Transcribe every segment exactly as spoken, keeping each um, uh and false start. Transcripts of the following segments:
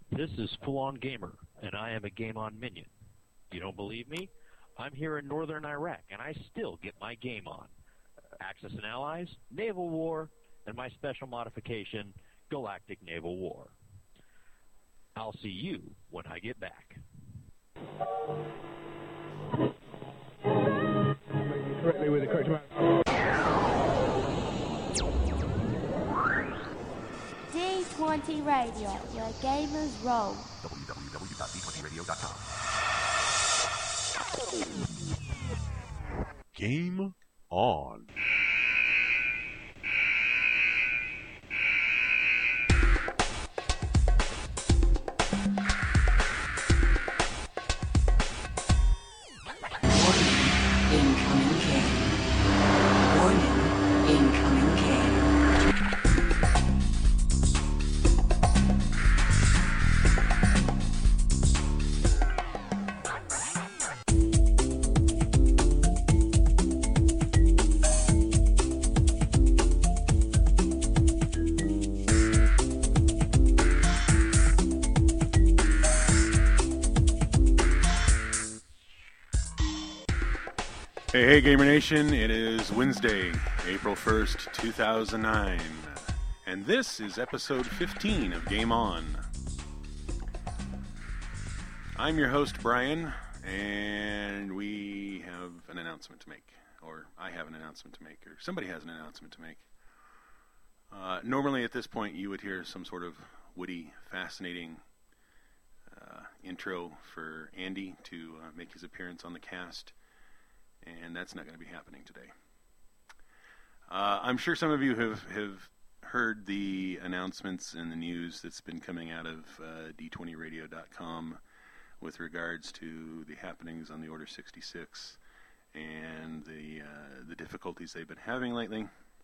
This is Full On Gamer, and I am a Game On minion. You don't believe me? I'm here in northern Iraq, and I still get my game on. Axis and Allies, Naval War, and my special modification, Galactic Naval War. I'll see you when I get back. Correctly with the correct amount. D twenty Radio, where gamers roll. w w w dot d twenty radio dot com. Game on. Incoming game. Warning, incoming game. Hey, hey, Gamer Nation. It is Wednesday, April first, two thousand nine, and this is episode fifteen of Game On. I'm your host, Brian, and we have an announcement to make, or I have an announcement to make, or somebody has an announcement to make. Uh, normally at this point you would hear some sort of witty, fascinating uh, intro for Andy to uh, make his appearance on the cast. And that's not going to be happening today. Uh, I'm sure some of you have, have heard the announcements and the news that's been coming out of uh, d twenty radio dot com with regards to the happenings on the Order sixty-six and the uh, the difficulties they've been having lately.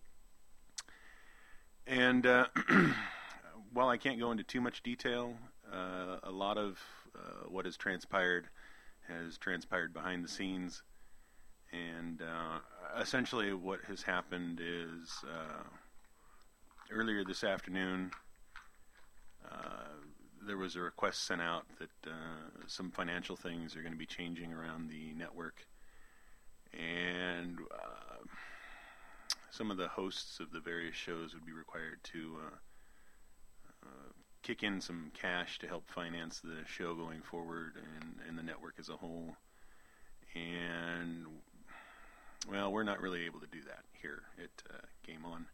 And uh, while I can't go into too much detail, uh, a lot of uh, what has transpired has transpired behind the scenes. And uh, essentially what has happened is uh, earlier this afternoon uh, there was a request sent out that uh, some financial things are going to be changing around the network. And uh, some of the hosts of the various shows would be required to uh, uh, kick in some cash to help finance the show going forward and, and the network as a whole. And well, we're not really able to do that here at uh, Game On.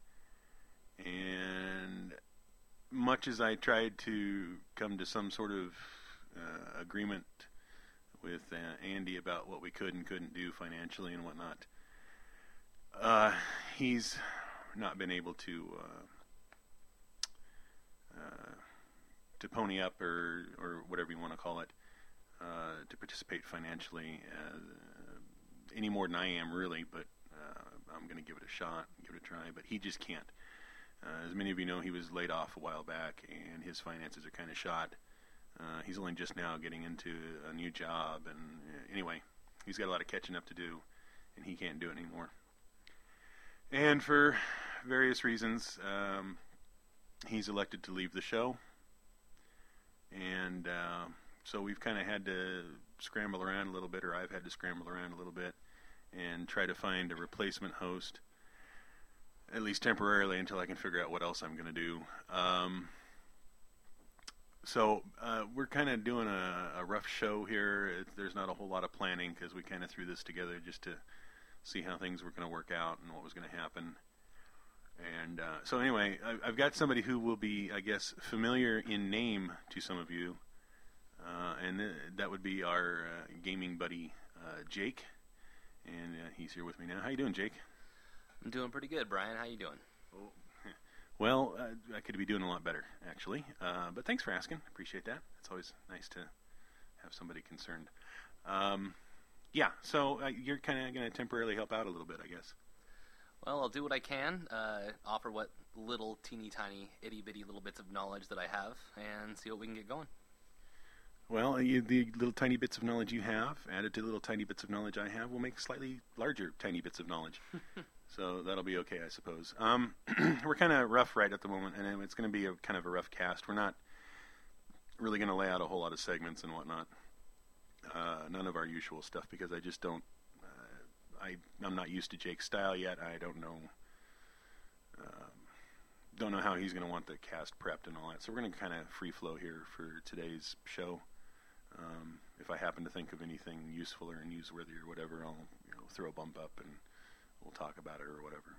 And much as I tried to come to some sort of uh, agreement with uh, Andy about what we could and couldn't do financially and whatnot, uh, he's not been able to uh, uh, to pony up or, or whatever you want to call it, uh, to participate financially uh, any more than I am, really, but uh, I'm going to give it a shot, give it a try, but he just can't. Uh, as many of you know, he was laid off a while back, and his finances are kind of shot. Uh, he's only just now getting into a new job, and uh, anyway, he's got a lot of catching up to do, and he can't do it anymore. And for various reasons, um, he's elected to leave the show, and uh, so we've kind of had to scramble around a little bit, or I've had to scramble around a little bit and try to find a replacement host, at least temporarily, until I can figure out what else I'm going to do. Um, so uh, we're kind of doing a, a rough show here. It, there's not a whole lot of planning because we kind of threw this together just to see how things were going to work out and what was going to happen. And uh, so anyway, I, I've got somebody who will be, I guess, familiar in name to some of you. Uh, and th- that would be our uh, gaming buddy, uh, Jake, and uh, he's here with me now. How you doing, Jake? I'm doing pretty good, Brian. How you doing? Oh, well, uh, I could be doing a lot better, actually. Uh, but thanks for asking. Appreciate that. It's always nice to have somebody concerned. Um, yeah, so uh, you're kind of going to temporarily help out a little bit, I guess. Well, I'll do what I can, uh, offer what little teeny tiny itty bitty little bits of knowledge that I have, and see what we can get going. Well, you, the little tiny bits of knowledge you have, added to the little tiny bits of knowledge I have, will make slightly larger tiny bits of knowledge. So that'll be okay, I suppose. Um, we're kind of rough right at the moment, and it's going to be a kind of a rough cast. We're not really going to lay out a whole lot of segments and whatnot. Uh, none of our usual stuff, because I just don't. Uh, I I'm not used to Jake's style yet. I don't know. Um, don't know how he's going to want the cast prepped and all that. So we're going to kind of free flow here for today's show. Um, if I happen to think of anything useful or newsworthy or whatever, I'll you know, throw a bump up and we'll talk about it or whatever.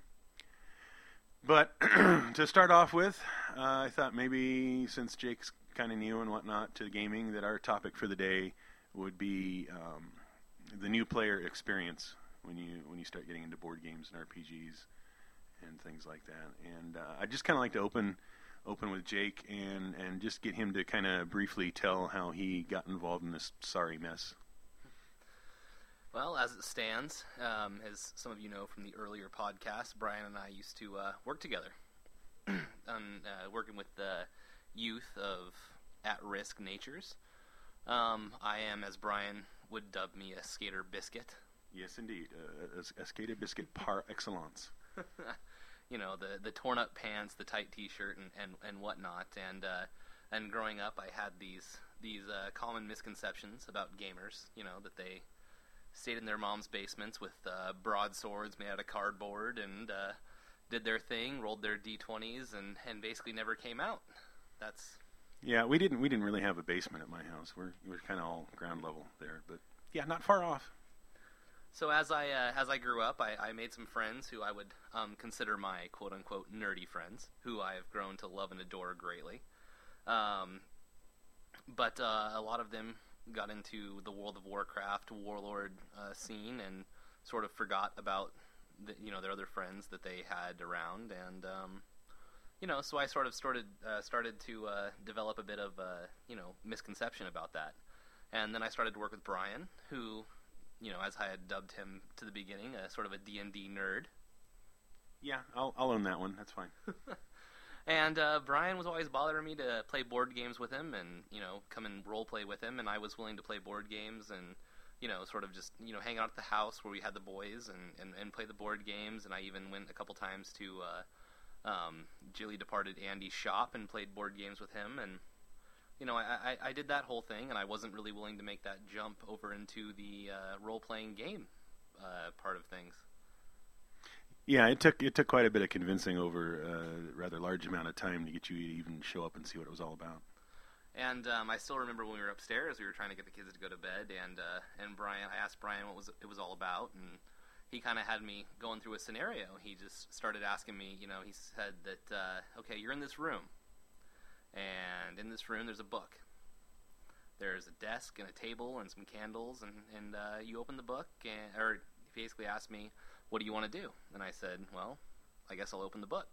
But to start off with, uh, I thought maybe since Jake's kind of new and whatnot to gaming, that our topic for the day would be um, the new player experience when you when you start getting into board games and R P Gs and things like that. And uh, I'd just kind of like to open open with Jake and, and just get him to kind of briefly tell how he got involved in this sorry mess. Well, as it stands, um, as some of you know from the earlier podcast, Brian and I used to uh, work together on uh, working with the youth of at-risk natures. Um, I am, as Brian would dub me, a skater biscuit. Yes, indeed. Uh, a, a skater biscuit par excellence. You know, the the torn up pants, the tight T-shirt, and, and, and whatnot. And uh, and growing up, I had these these uh, common misconceptions about gamers. You know, that they stayed in their mom's basements with uh, broadswords made out of cardboard and uh, did their thing, rolled their D twenties, and, and basically never came out. That's yeah. We didn't we didn't really have a basement at my house. We're we're kind of all ground level there, but yeah, not far off. So as I uh, as I grew up, I, I made some friends who I would um, consider my quote-unquote nerdy friends, who I have grown to love and adore greatly. Um, but uh, a lot of them got into the World of Warcraft Warlord uh, scene and sort of forgot about the, you know their other friends that they had around, and um, you know so I sort of started uh, started to uh, develop a bit of uh, you know misconception about that, and then I started to work with Brian, who. You know, as I had dubbed him to the beginning, a sort of a D and D nerd. Yeah, I'll I'll own that one. That's fine. And uh, Brian was always bothering me to play board games with him, and you know, come and role play with him. And I was willing to play board games, and you know, sort of just you know, hang out at the house where we had the boys, and, and, and play the board games. And I even went a couple times to uh, um, Jilly departed Andy's shop and played board games with him, and. You know, I, I, I did that whole thing, and I wasn't really willing to make that jump over into the uh, role-playing game uh, part of things. Yeah, it took it took quite a bit of convincing over a rather large amount of time to get you to even show up and see what it was all about. And um, I still remember when we were upstairs, we were trying to get the kids to go to bed, and uh, and Brian, I asked Brian what was it was all about, and he kind of had me going through a scenario. He just started asking me, you know, he said that, uh, okay, you're in this room. And in this room, there's a book. There's a desk and a table and some candles, and, and uh, you open the book, and, or he basically asked me, what do you want to do? And I said, well, I guess I'll open the book.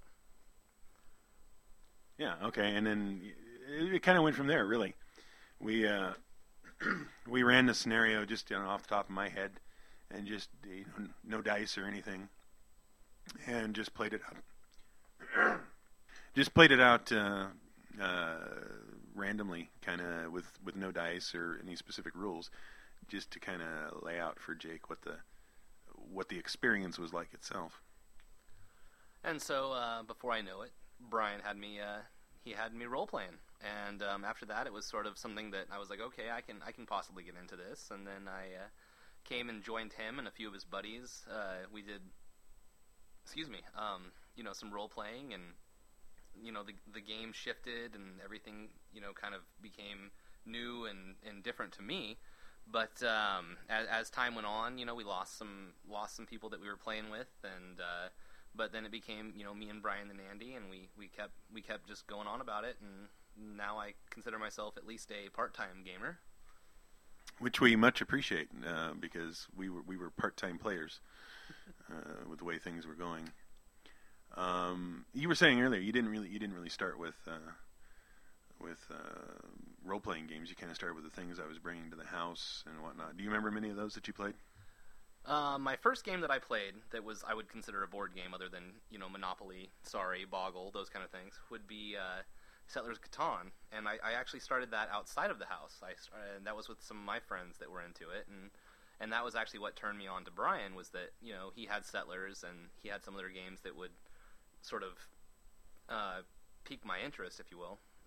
Yeah, okay, and then it, it kind of went from there, really. We uh, we ran the scenario just you know, off the top of my head, and just you know, no dice or anything, and just played it out. just played it out... Uh, Uh, randomly, kind of with, with no dice or any specific rules, just to kind of lay out for Jake what the what the experience was like itself. And so, uh, before I know it, Brian had me uh, he had me role playing, and um, after that, it was sort of something that I was like, okay, I can I can possibly get into this, and then I uh, came and joined him and a few of his buddies. Uh, we did, excuse me, um, you know, some role playing and. You know, the the game shifted and everything, you know, kind of became new and, and different to me. But um, as, as time went on, you know, we lost some lost some people that we were playing with, and uh, but then it became, you know, me and Brian and Andy, and we, we kept we kept just going on about it, and now I consider myself at least a part-time gamer. Which we much appreciate uh, because we were we were part-time players uh, with the way things were going. Um, you were saying earlier you didn't really you didn't really start with uh, with uh, role playing games. You kind of started with the things I was bringing to the house and whatnot. Do you remember many of those that you played? Uh, my first game that I played that was I would consider a board game other than you know Monopoly, Sorry, Boggle, those kind of things would be uh, Settlers Catan, and I, I actually started that outside of the house. I and that was with some of my friends that were into it, and. And that was actually what turned me on to Brian, was that, you know, he had Settlers and he had some other games that would sort of uh, pique my interest, if you will.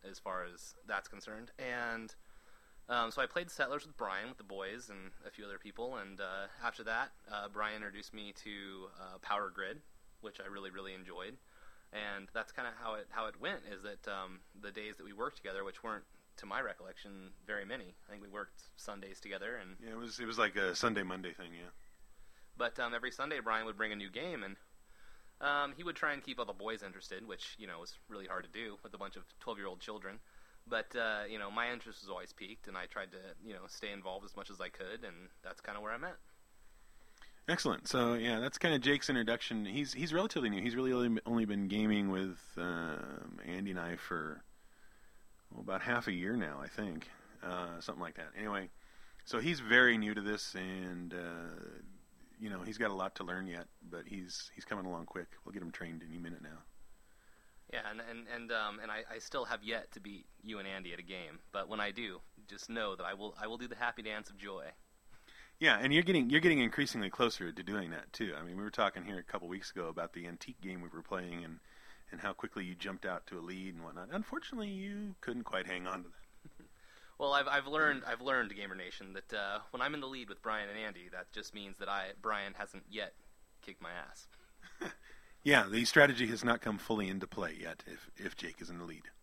as far as that's concerned. And um, so I played Settlers with Brian, with the boys, and a few other people. And uh, after that, uh, Brian introduced me to uh, Power Grid, which I really, really enjoyed. And that's kind of how it how it went, is that um, the days that we worked together, which weren't, to my recollection, very many. I think we worked Sundays together. And Yeah, it was it was like a Sunday, Monday thing, yeah. But um, every Sunday, Brian would bring a new game, and um, he would try and keep all the boys interested, which, you know, was really hard to do with a bunch of twelve-year-old children. But, uh, you know, my interest was always piqued, and I tried to, you know, stay involved as much as I could, and that's kind of where I'm at. Excellent. So yeah, that's kind of Jake's introduction. He's he's relatively new. He's really only, only been gaming with um, Andy and I for well, about half a year now, I think, uh, something like that. Anyway, so he's very new to this, and uh, you know he's got a lot to learn yet, but he's he's coming along quick. We'll get him trained any minute now. Yeah, and and and um, and I, I still have yet to beat you and Andy at a game, but when I do, just know that I will I will do the happy dance of joy. Yeah, and you're getting you're getting increasingly closer to doing that too. I mean, we were talking here a couple weeks ago about the antique game we were playing, and, and how quickly you jumped out to a lead and whatnot. Unfortunately, you couldn't quite hang on to that. Well, I've I've learned I've learned, Gamer Nation, that uh, when I'm in the lead with Brian and Andy, that just means that I Brian hasn't yet kicked my ass. Yeah, the strategy has not come fully into play yet. If if Jake is in the lead.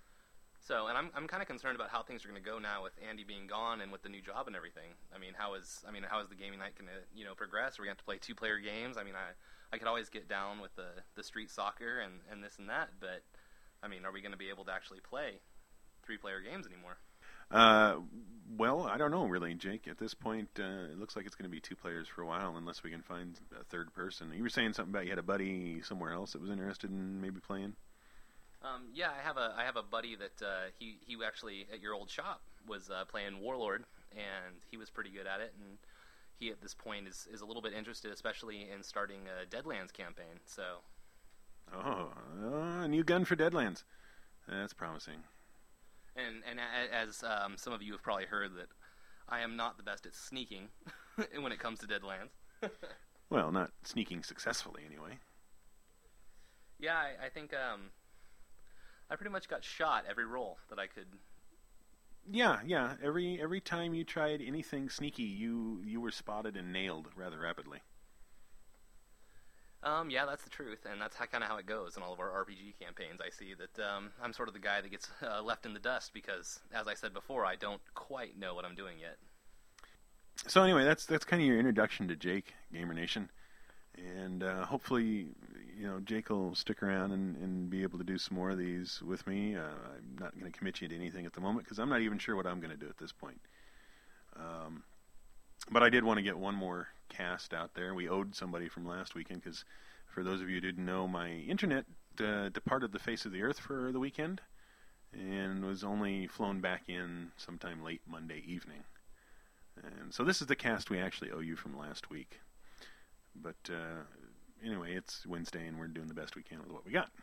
So, and I'm I'm kind of concerned about how things are going to go now with Andy being gone and with the new job and everything. I mean, how is I mean how is the gaming night going to you know progress? Are we going to have to play two player games? I mean, I I could always get down with the the street soccer and, and this and that, but I mean, are we going to be able to actually play three player games anymore? Uh, well, I don't know really, Jake. At this point, uh, it looks like it's going to be two players for a while, unless we can find a third person. You were saying something about you had a buddy somewhere else that was interested in maybe playing. Um, yeah, I have a I have a buddy that uh, he he actually at your old shop was uh, playing Warlord, and he was pretty good at it. And he at this point is, is a little bit interested, especially in starting a Deadlands campaign. So, oh, uh, a new gun for Deadlands. That's promising. And and a- as um, some of you have probably heard, that I am not the best at sneaking when it comes to Deadlands. Well, not sneaking successfully anyway. Yeah, I, I think. Um, I pretty much got shot every roll that I could. Yeah, yeah. Every every time you tried anything sneaky, you you were spotted and nailed rather rapidly. Um, yeah, that's the truth, and that's kind of how it goes in all of our R P G campaigns. I see that um, I'm sort of the guy that gets uh, left in the dust because, as I said before, I don't quite know what I'm doing yet. So anyway, that's that's kind of your introduction to Jake, Gamer Nation. And uh, hopefully, you know, Jake will stick around and, and be able to do some more of these with me. Uh, I'm not going to commit you to anything at the moment because I'm not even sure what I'm going to do at this point. Um, but I did want to get one more cast out there. We owed somebody from last weekend because, for those of you who didn't know, my internet uh, departed the face of the earth for the weekend and was only flown back in sometime late Monday evening. And so this is the cast we actually owe you from last week. But uh, anyway, it's Wednesday, and we're doing the best we can with what we got.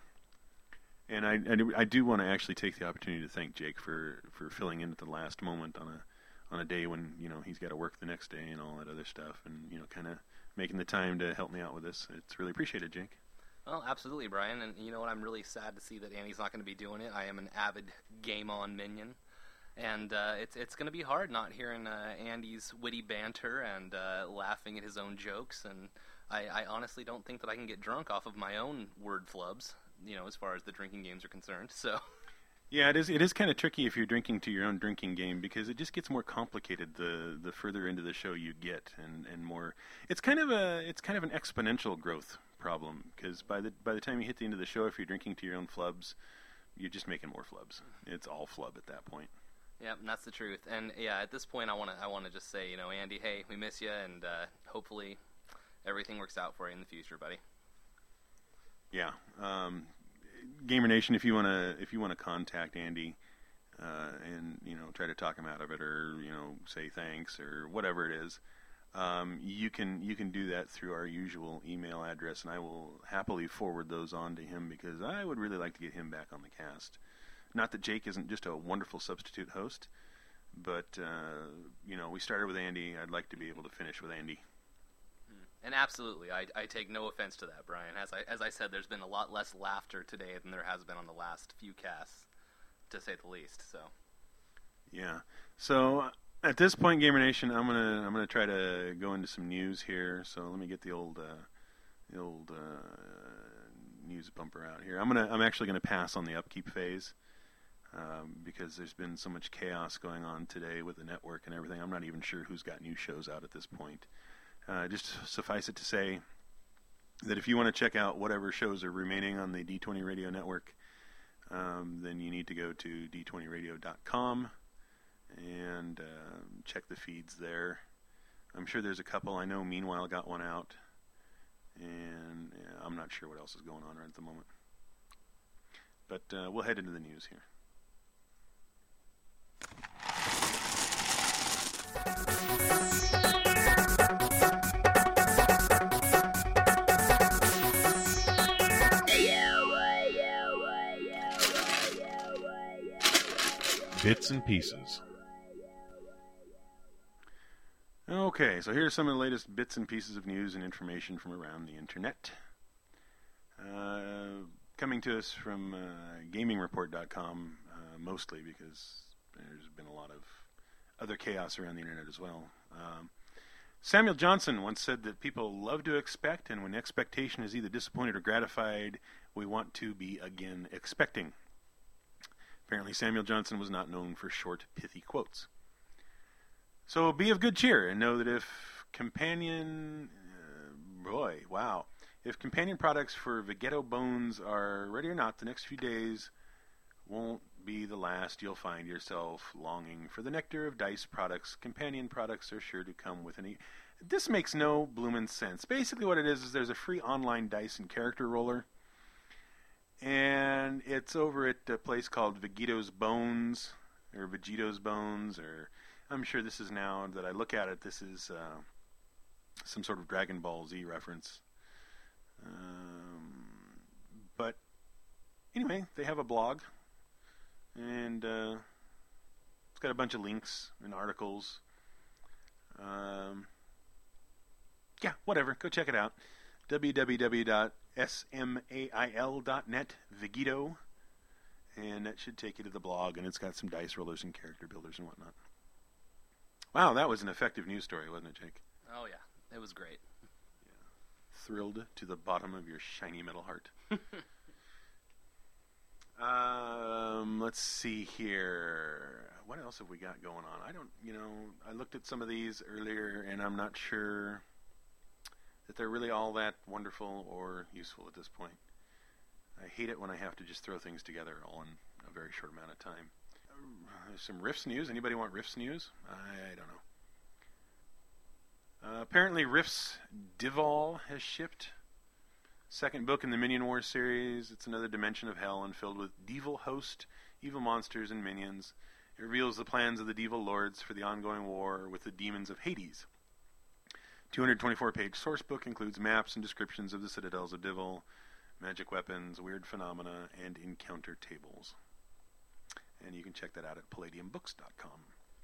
And I, I, do, I do want to actually take the opportunity to thank Jake for, for filling in at the last moment on a on a day when you know he's got to work the next day and all that other stuff, and you know, kind of making the time to help me out with this. It's really appreciated, Jake. Well, absolutely, Brian. And you know what? I'm really sad to see that Andy's not going to be doing it. I am an avid Game On minion. And uh, it's it's going to be hard not hearing uh, Andy's witty banter and uh, laughing at his own jokes. And I, I honestly don't think that I can get drunk off of my own word flubs, you know, as far as the drinking games are concerned. So, yeah, it is it is kind of tricky if you're drinking to your own drinking game because it just gets more complicated the the further into the show you get, and, and more. It's kind of a it's kind of an exponential growth problem because by the by the time you hit the end of the show, if you're drinking to your own flubs, you're just making more flubs. It's all flub at that point. Yeah, and that's the truth. And yeah, at this point, I want to I want to just say, you know, Andy, hey, we miss you, and uh, hopefully everything works out for you in the future, buddy. Yeah, um, Gamer Nation, if you want to if you want to contact Andy uh, and you know try to talk him out of it, or you know say thanks or whatever it is, um, you can you can do that through our usual email address, and I will happily forward those on to him because I would really like to get him back on the cast. Not that Jake isn't just a wonderful substitute host, but, uh, you know, we started with Andy. I'd like to be able to finish with Andy. And absolutely, I, I take no offense to that, Brian. As I as I said, there's been a lot less laughter today than there has been on the last few casts. to say the least. So. Yeah. So at this point, Gamer Nation, I'm gonna I'm gonna try to go into some news here. So let me get the old uh, the old uh, news bumper out here. I'm gonna I'm actually gonna pass on the upkeep phase um, because there's been so much chaos going on today with the network and everything. I'm not even sure who's got new shows out at this point. Uh, just suffice it to say that if you want to check out whatever shows are remaining on the D twenty Radio Network, um, then you need to go to d twenty radio dot com and uh, check the feeds there. I'm sure there's a couple. I know Meanwhile got one out, and yeah, I'm not sure what else is going on right at the moment. But uh, we'll head into the news here. Bits and pieces. Okay, so here's some of the latest bits and pieces of news and information from around the internet. Uh, coming to us from uh, gaming report dot com, uh, mostly because there's been a lot of other chaos around the internet as well. Um, Samuel Johnson once said that people love to expect, and when expectation is either disappointed or gratified, we want to be again expecting. Apparently Samuel Johnson was not known for short, pithy quotes. So be of good cheer and know that if companion... Uh, boy, wow. If companion products for Vegetto Bones are ready or not, the next few days won't be the last you'll find yourself longing for the nectar of DICE products. Companion products are sure to come with an... This makes no bloomin' sense. Basically what it is is there's a free online DICE and character roller, and it's over at a place called Vegetto's Bones, or Vegetto's Bones, or I'm sure this is now that I look at it, this is uh, some sort of Dragon Ball Z reference. Um, but anyway, they have a blog, and uh, it's got a bunch of links and articles. Um, yeah, whatever. Go check it out. w w w dot smail dot net, Vegetto, and that should take you to the blog, and it's got some dice rollers and character builders and whatnot. Wow, that was an effective news story, wasn't it, Jake? Oh, yeah. It was great. Yeah. Thrilled to the bottom of your shiny metal heart. um, let's see here. What else have we got going on? I don't, you know, I looked at some of these earlier, and I'm not sure that they're really all that wonderful or useful at this point. I hate it when I have to just throw things together all in a very short amount of time. There's some Rifts news. Anybody want Rifts news? I, I don't know. Uh, apparently Rifts Dival has shipped. Second book in the Minion Wars series. It's another dimension of hell and filled with Devil host, evil monsters, and minions. It reveals the plans of the Devil Lords for the ongoing war with the demons of Hades. two hundred twenty-four page source book includes maps and descriptions of the citadels of Devil, magic weapons, weird phenomena, and encounter tables. And you can check that out at palladium books dot com.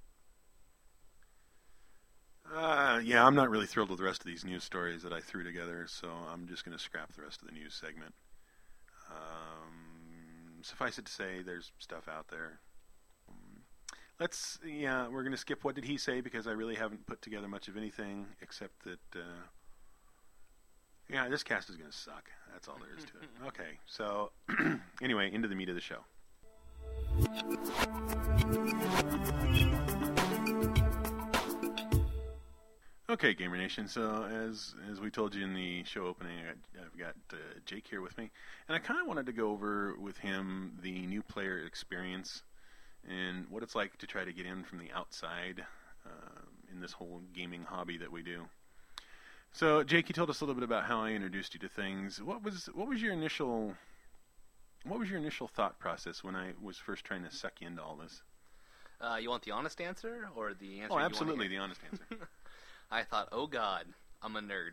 Uh, yeah, I'm not really thrilled with the rest of these news stories that I threw together, so I'm just going to scrap the rest of the news segment. Um, suffice it to say, there's stuff out there. Um, let's, yeah, we're going to skip What Did He Say, because I really haven't put together much of anything, except that, uh, yeah, this cast is going to suck. That's all there is to it. Okay, so, anyway, into the meat of the show. Okay, Gamer Nation, so as as we told you in the show opening, I, I've got uh, Jake here with me, and I kind of wanted to go over with him the new player experience and what it's like to try to get in from the outside uh, in this whole gaming hobby that we do. So, Jake, you told us a little bit about how I introduced you to things. What was what was your initial what was your initial thought process when I was first trying to suck you into all this? Uh, you want the honest answer or the answer? Oh, you absolutely, want to the honest answer. I thought, oh God, I'm a nerd.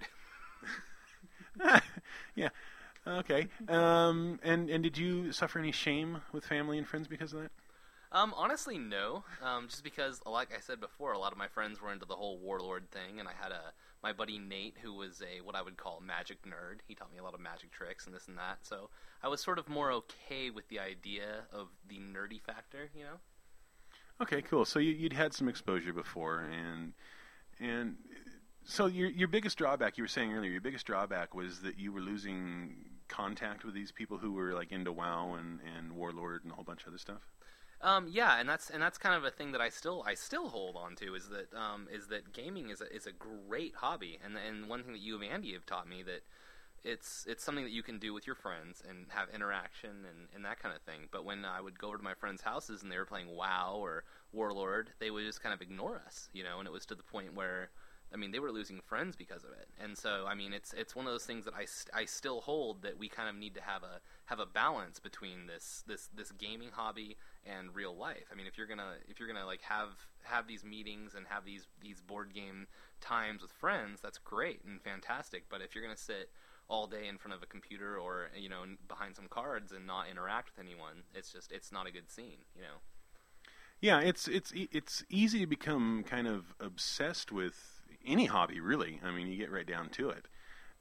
Yeah. Okay. Um, and and did you suffer any shame with family and friends because of that? Um, honestly, no. Um, just because, like I said before, a lot of my friends were into the whole Warlord thing, and I had a my buddy Nate, who was a what I would call magic nerd. He taught me a lot of magic tricks and this and that. So I was sort of more okay with the idea of the nerdy factor, you know. Okay, cool. So you, you'd had some exposure before, and and so your your biggest drawback, you were saying earlier, your biggest drawback was that you were losing contact with these people who were like into WoW and, and Warlord and a whole bunch of other stuff. Um, yeah, and that's and that's kind of a thing that I still I still hold on to is that um, is that gaming is a, is a great hobby, and and one thing that you and Andy have taught me that it's it's something that you can do with your friends and have interaction and, and that kind of thing. But when I would go over to my friends' houses and they were playing WoW or Warlord, they would just kind of ignore us, you know, and it was to the point where, I mean, they were losing friends because of it. And so, I mean, it's it's one of those things that I, st- I still hold that we kind of need to have a have a balance between this this this gaming hobby and real life. I mean, if you're gonna if you're gonna like have have these meetings and have these these board game times with friends, that's great and fantastic. But if you're gonna sit all day in front of a computer or, you know, behind some cards and not interact with anyone, it's just it's not a good scene, you know. Yeah, it's it's it's easy to become kind of obsessed with any hobby, really. I mean, you get right down to it.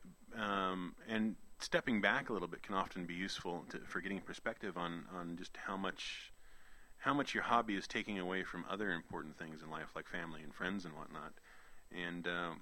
Um, and stepping back a little bit can often be useful to, for getting perspective on, on just how much how much your hobby is taking away from other important things in life, like family and friends and whatnot. And um,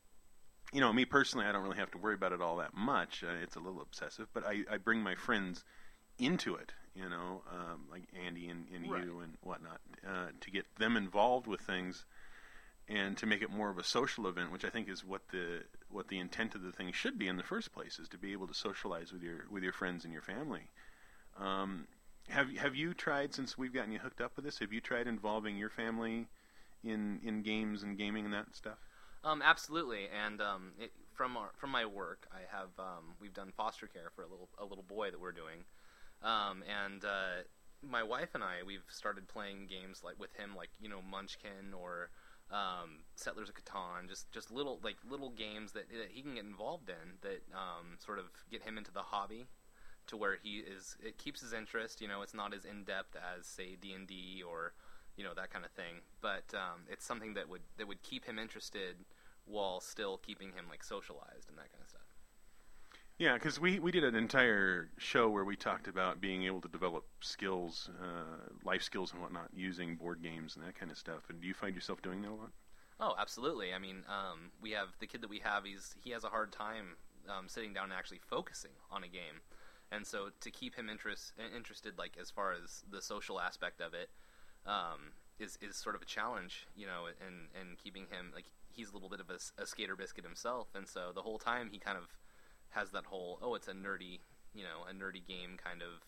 you know, me personally, I don't really have to worry about it all that much. Uh, it's a little obsessive, but I, I bring my friends into it, you know, um, like Andy and, and Right. you and whatnot, uh, to get them involved with things and to make it more of a social event, which I think is what the what the intent of the thing should be in the first place, is to be able to socialize with your with your friends and your family. Um, have have you tried, since we've gotten you hooked up with this, have you tried involving your family in in games and gaming and that stuff? Um, absolutely, and um, it, from our, from my work, I have um, we've done foster care for a little a little boy that we're doing, um, and uh, my wife and I we've started playing games like with him, like, you know, Munchkin or um, Settlers of Catan, just just little like little games that, that he can get involved in that um, sort of get him into the hobby, to where he is it keeps his interest. You know, it's not as in depth as say D and D or, you know, that kind of thing, but um, it's something that would that would keep him interested while still keeping him like socialized and that kind of stuff. Yeah, because we, we did an entire show where we talked about being able to develop skills, uh, life skills and whatnot, using board games and that kind of stuff. And do you find yourself doing that a lot? Oh, absolutely. I mean, um, we have the kid that we have. He's he has a hard time um, sitting down and actually focusing on a game, and so to keep him interest interested, like as far as the social aspect of it, um, is is sort of a challenge, you know, and and keeping him like he's a little bit of a, a skater biscuit himself, and so the whole time he kind of has that whole, oh, it's a nerdy, you know, a nerdy game kind of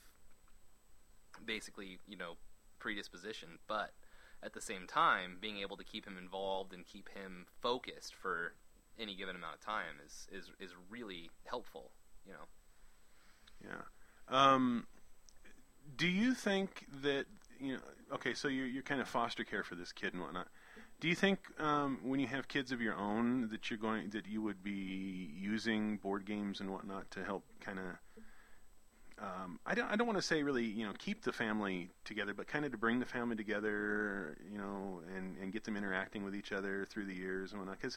basically, you know, predisposition, but at the same time, being able to keep him involved and keep him focused for any given amount of time is is, is really helpful, you know. Yeah. Um, do you think that, you know, okay, so you're, you're kind of foster care for this kid and whatnot. Do you think um, when you have kids of your own that you're going that you would be using board games and whatnot to help kind of um, I don't I don't want to say really, you know, keep the family together, but kind of to bring the family together, you know, and, and get them interacting with each other through the years and whatnot? Because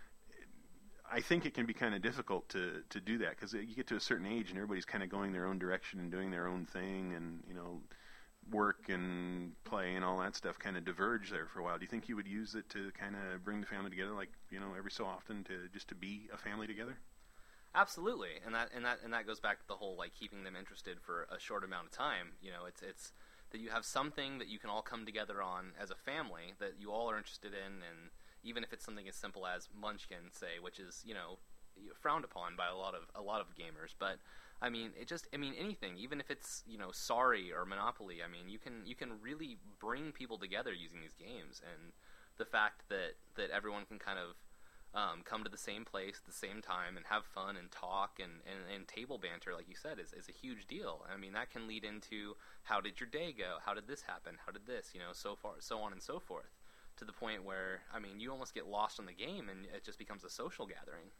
I think it can be kind of difficult to, to do that, because you get to a certain age and everybody's kind of going their own direction and doing their own thing, and, you know, work and play and all that stuff kind of diverge there for a while. Do you think you would use it to kind of bring the family together, like, you know, every so often, to just to be a family together? Absolutely, and that and that and that goes back to the whole like keeping them interested for a short amount of time. You know, it's it's that you have something that you can all come together on as a family that you all are interested in, and even if it's something as simple as Munchkin, say, which is, you know, frowned upon by a lot of a lot of gamers, but I mean, it just I mean anything, even if it's, you know, Sorry or Monopoly. I mean, you can you can really bring people together using these games, and the fact that that everyone can kind of Um, come to the same place at the same time and have fun and talk and, and, and table banter, like you said, is, is a huge deal. I mean, that can lead into, how did your day go? How did this happen? How did this, you know, so far, so on and so forth, to the point where, I mean, you almost get lost in the game and it just becomes a social gathering.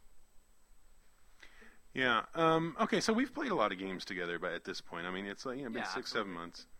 Yeah. Um, okay, so we've played a lot of games together, but at this point, I mean, it's like, you know, been Yeah, six, absolutely. seven months. Mm-hmm.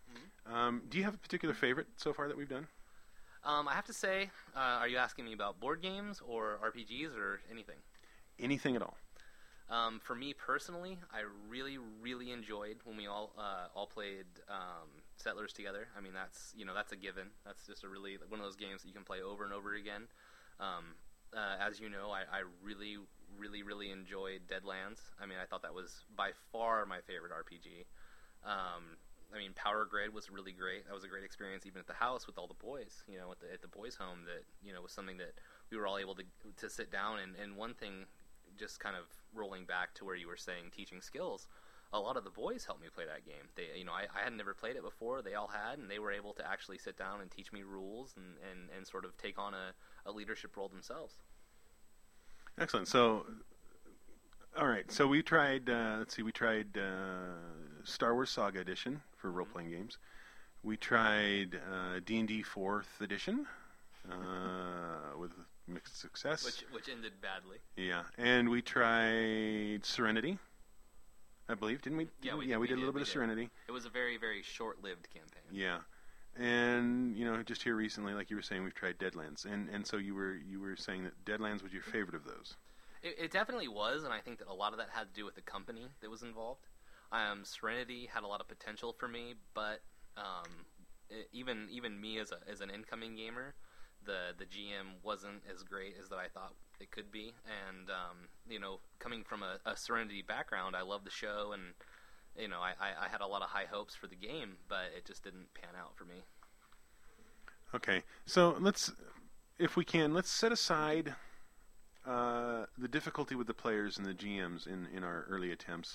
Um, do you have a particular favorite so far that we've done? Um, I have to say, uh, are you asking me about board games or R P Gs or anything? Anything at all. Um, for me personally, I really, really enjoyed when we all uh, all played um, Settlers together. I mean, that's you know that's a given. That's just a really one of those games that you can play over and over again. Um, uh, as you know, I, I really, really, really enjoyed Deadlands. I mean, I thought that was by far my favorite R P G. Um, I mean, Power Grid was really great. That was a great experience, even at the house with all the boys. You know, at the at the boys' home, that you know was something that we were all able to to sit down and, and one thing, just kind of rolling back to where you were saying teaching skills. A lot of the boys helped me play that game. They, you know, I, I had never played it before. They all had, and they were able to actually sit down and teach me rules and, and, and sort of take on a, a leadership role themselves. Excellent. So, all right. So we tried. Uh, let's see. We tried uh, Star Wars Saga Edition for role-playing mm-hmm. games. We tried uh, D and D Fourth Edition uh, with mixed success, which which ended badly. Yeah, and we tried Serenity. I believe, didn't we? Yeah, we, yeah, we, we did, did a little bit we of did. Serenity. It was a very, very short-lived campaign. Yeah, and you know, just here recently, like you were saying, we've tried Deadlands, and and so you were you were saying that Deadlands was your favorite of those. It, it definitely was, and I think that a lot of that had to do with the company that was involved. Um, Serenity had a lot of potential for me, but um, it, even even me as a as an incoming gamer, the the G M wasn't as great as that I thought it could be. And um, you know, coming from a, a Serenity background, I love the show, and you know, I, I, I had a lot of high hopes for the game, but it just didn't pan out for me. Okay, so let's, if we can, let's set aside uh, the difficulty with the players and the G Ms in, in our early attempts.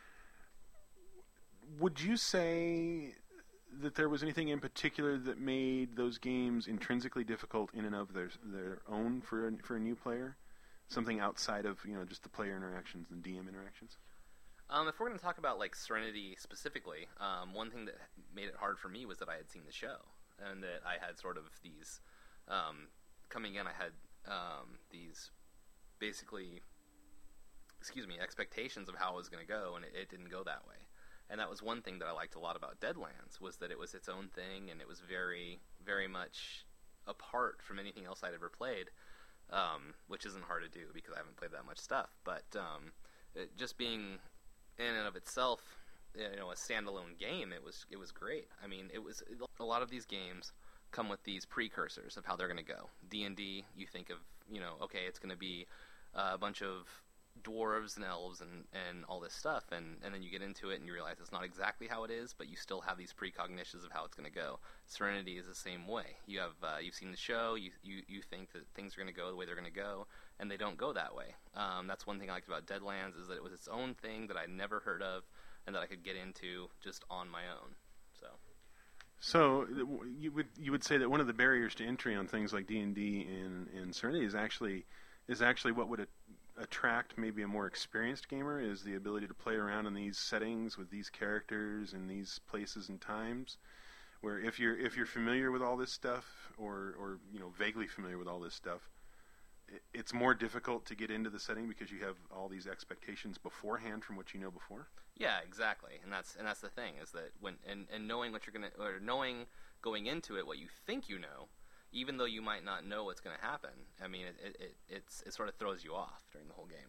Would you say that there was anything in particular that made those games intrinsically difficult in and of their their own for a, for a new player? Something outside of, you know, just the player interactions and D M interactions? Um, if we're going to talk about like Serenity specifically, um, one thing that made it hard for me was that I had seen the show, and that I had sort of these um, coming in. I had um, these basically, excuse me, expectations of how it was going to go, and it, it didn't go that way. And that was one thing that I liked a lot about Deadlands, was that it was its own thing, and it was very, very much apart from anything else I'd ever played, um, which isn't hard to do because I haven't played that much stuff. But um, it, just being in and of itself, you know, a standalone game, it was it was great. I mean, it was a lot of these games come with these precursors of how they're going to go. D and D, you think of, you know, okay, it's going to be a bunch of dwarves and elves and, and all this stuff, and, and then you get into it and you realize it's not exactly how it is, but you still have these precognitions of how it's going to go. Serenity is the same way. You have uh, you've seen the show, you, you you think that things are going to go the way they're going to go, and they don't go that way. Um, that's one thing I liked about Deadlands, is that it was its own thing that I'd never heard of and that I could get into just on my own. So So you would you would say that one of the barriers to entry on things like D and D and, and Serenity is actually is actually what would it attract maybe a more experienced gamer, is the ability to play around in these settings with these characters in these places and times, where if you're if you're familiar with all this stuff, or or you know, vaguely familiar with all this stuff, it, it's more difficult to get into the setting because you have all these expectations beforehand from what you know before. Yeah, exactly. And that's and that's the thing, is that when and, and knowing what you're gonna, or knowing going into it what you think you know, even though you might not know what's going to happen, I mean, it, it, it, it's, it sort of throws you off during the whole game.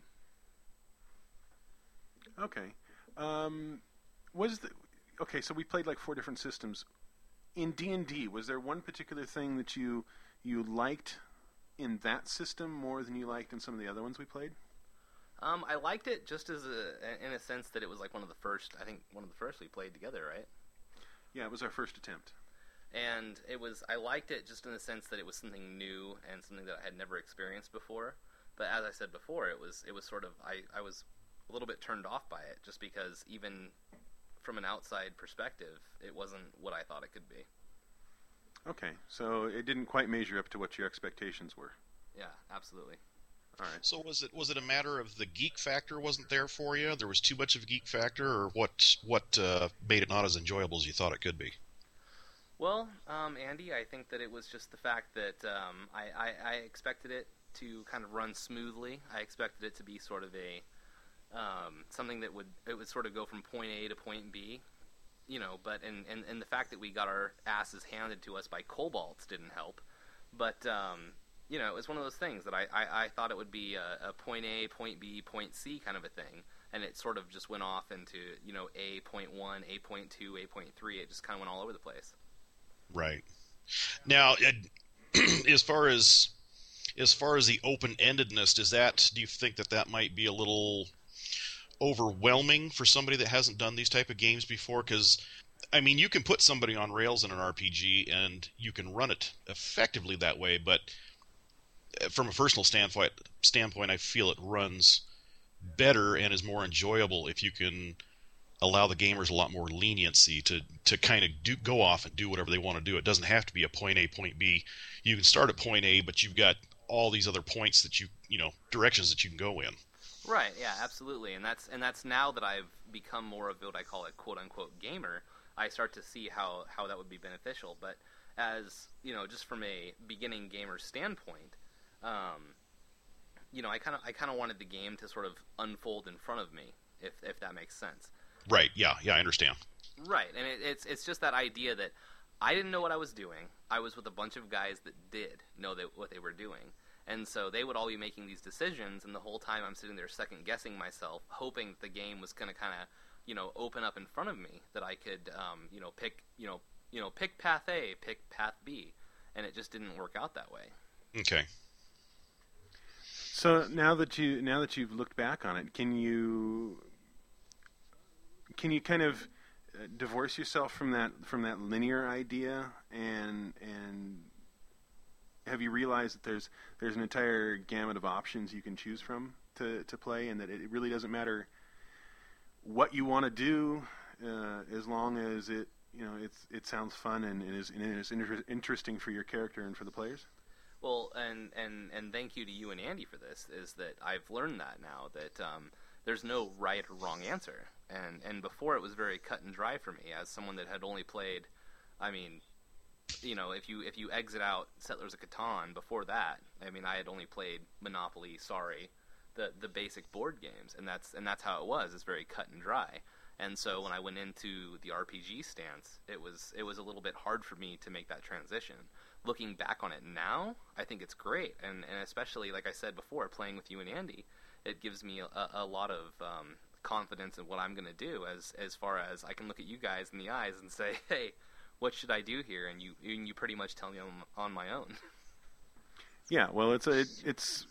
Okay. Um, was the, okay, so we played like four different systems. In D and D, was there one particular thing that you you liked in that system more than you liked in some of the other ones we played? Um, I liked it just as a, in a sense that it was like one of the first, I think one of the first we played together, right? Yeah, it was our first attempt. And it was, I liked it just in the sense that it was something new and something that I had never experienced before. But as I said before, it was it was sort of, I, I was a little bit turned off by it, just because even from an outside perspective, it wasn't what I thought it could be. Okay, so it didn't quite measure up to what your expectations were. Yeah, absolutely. All right. So was it was it a matter of the geek factor wasn't there for you? There was too much of a geek factor, or what what uh, made it not as enjoyable as you thought it could be? Well, um, Andy, I think that it was just the fact that um, I, I, I expected it to kind of run smoothly. I expected it to be sort of a um, something that would it would sort of go from point A to point B, you know, but and, and, and the fact that we got our asses handed to us by kobolds didn't help. But, um, you know, it was one of those things that I, I, I thought it would be a, a point A, point B, point C kind of a thing. And it sort of just went off into, you know, A point one, A point two, A point three. It just kind of went all over the place. Right. Now, as far as as far as the open-endedness, is that, do you think that that might be a little overwhelming for somebody that hasn't done these type of games before? Because, I mean, you can put somebody on rails in an R P G and you can run it effectively that way, but from a personal standpoint, standpoint, I feel it runs better and is more enjoyable if you can allow the gamers a lot more leniency to, to kind of do, go off and do whatever they want to do. It doesn't have to be a point A, point B. You can start at point A, but you've got all these other points that you, you know, directions that you can go in. Right, yeah, absolutely. And that's and that's now that I've become more of what I call a quote-unquote gamer, I start to see how, how that would be beneficial. But as, you know, just from a beginning gamer standpoint, um, you know, I kind of I kind of wanted the game to sort of unfold in front of me, if if that makes sense. Right, yeah, yeah, I understand. Right, and it, it's it's just that idea that I didn't know what I was doing. I was with a bunch of guys that did know that, what they were doing. And so they would all be making these decisions, and the whole time I'm sitting there second-guessing myself, hoping that the game was going to kind of, you know, open up in front of me, that I could, um, you know, pick, you know, you know, pick path A, pick path B, and it just didn't work out that way. Okay. So now that you now that you've looked back on it, can you can you kind of divorce yourself from that from that linear idea, and and have you realized that there's there's an entire gamut of options you can choose from to, to play, and that it really doesn't matter what you want to do, uh, as long as it you know it's it sounds fun and, and is and is inter- interesting for your character and for the players? Well, and, and, and thank you to you and Andy for this, is that I've learned that now, that um, there's no right or wrong answer. And and before it was very cut and dry for me, as someone that had only played, I mean, you know, if you if you exit out Settlers of Catan, before that, I mean, I had only played Monopoly, Sorry, the the basic board games, and that's and that's how it was. It's very cut and dry. And so when I went into the R P G stance, it was it was a little bit hard for me to make that transition. Looking back on it now, I think it's great, and and especially, like I said before, playing with you and Andy, it gives me a, a lot of um, confidence in what I'm going to do, as as far as I can look at you guys in the eyes and say, hey, what should I do here? And you and you pretty much tell me on, on my own. Yeah, well, it's a it, it's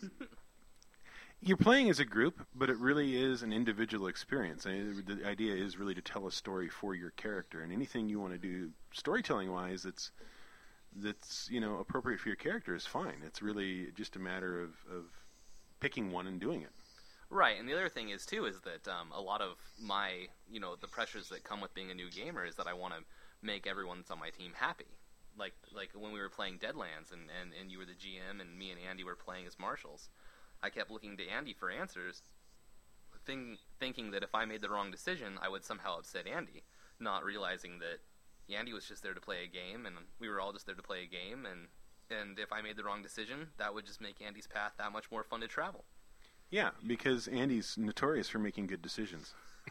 you're playing as a group, but it really is an individual experience. I mean, the idea is really to tell a story for your character, and anything you want to do storytelling wise, it's that's you know appropriate for your character is fine. It's really just a matter of, of picking one and doing it. Right, and the other thing is too is that um, a lot of my you know the pressures that come with being a new gamer is that I want to make everyone that's on my team happy. Like like when we were playing Deadlands and, and, and you were the G M and me and Andy were playing as marshals, I kept looking to Andy for answers, think, thinking that if I made the wrong decision, I would somehow upset Andy, not realizing that Andy was just there to play a game, and we were all just there to play a game, and, and if I made the wrong decision, that would just make Andy's path that much more fun to travel. Yeah, because Andy's notorious for making good decisions.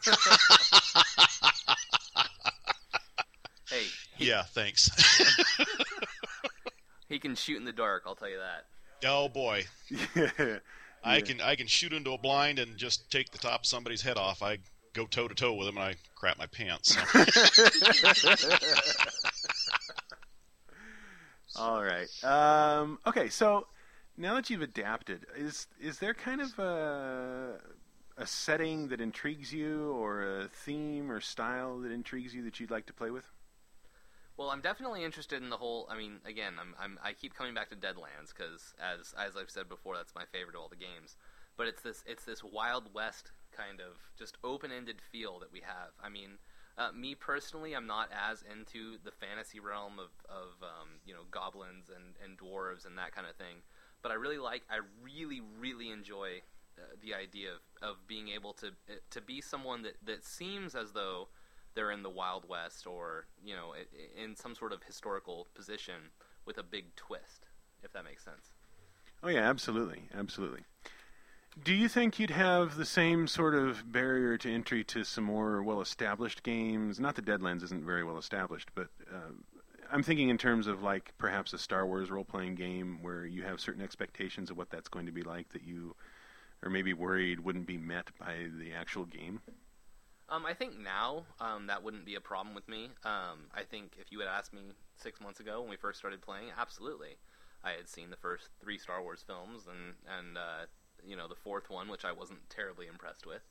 Hey. He, yeah, thanks. He can shoot in the dark, I'll tell you that. Oh boy. Yeah. I can I can shoot into a blind and just take the top of somebody's head off. I go toe to toe with him and I crap my pants. So. All right. Um, okay, so now that you've adapted, is is there kind of a a setting that intrigues you, or a theme or style that intrigues you that you'd like to play with? Well, I'm definitely interested in the whole. I mean, again, I'm, I'm I keep coming back to Deadlands because, as as I've said before, that's my favorite of all the games. But it's this it's this Wild West kind of just open-ended feel that we have. I mean, uh, me personally, I'm not as into the fantasy realm of of um, you know goblins and, and dwarves and that kind of thing. But I really like. I really really enjoy uh, the idea of, of being able to to be someone that, that seems as though they're in the Wild West, or you know, in some sort of historical position with a big twist, if that makes sense. Oh yeah, absolutely, absolutely. Do you think you'd have the same sort of barrier to entry to some more well-established games? Not that Deadlands isn't very well-established, but uh, I'm thinking in terms of like perhaps a Star Wars role-playing game where you have certain expectations of what that's going to be like that you are maybe worried wouldn't be met by the actual game. Um, I think now um, that wouldn't be a problem with me. Um, I think if you had asked me six months ago when we first started playing, absolutely. I had seen the first three Star Wars films and, and uh, you know, the fourth one, which I wasn't terribly impressed with.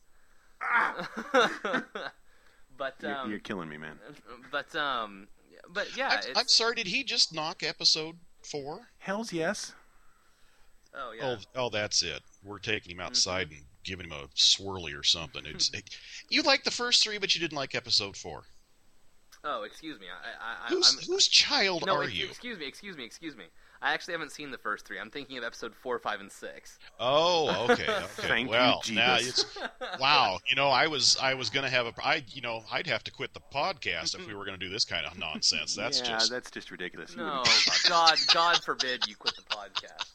Ah! but um, you're, you're killing me, man. But um, but yeah, I'm, it's... I'm sorry. Did he just knock episode four? Hell's yes. Oh yeah. Oh, oh, that's it. We're taking him outside mm-hmm. and giving him a swirly or something. It's it, you liked the first three, but you didn't like episode four. Oh, excuse me. I, I, whose, I'm, whose child no, are ex- you? Excuse me, excuse me, excuse me. I actually haven't seen the first three. I'm thinking of episode four, five, and six. Oh, okay. okay. Thank well, you, now Jeebus. it's wow. You know, I was I was gonna have a I you know I'd have to quit the podcast if we were gonna do this kind of nonsense. That's yeah, just that's just ridiculous. You no, wouldn't- God, God forbid you quit the podcast.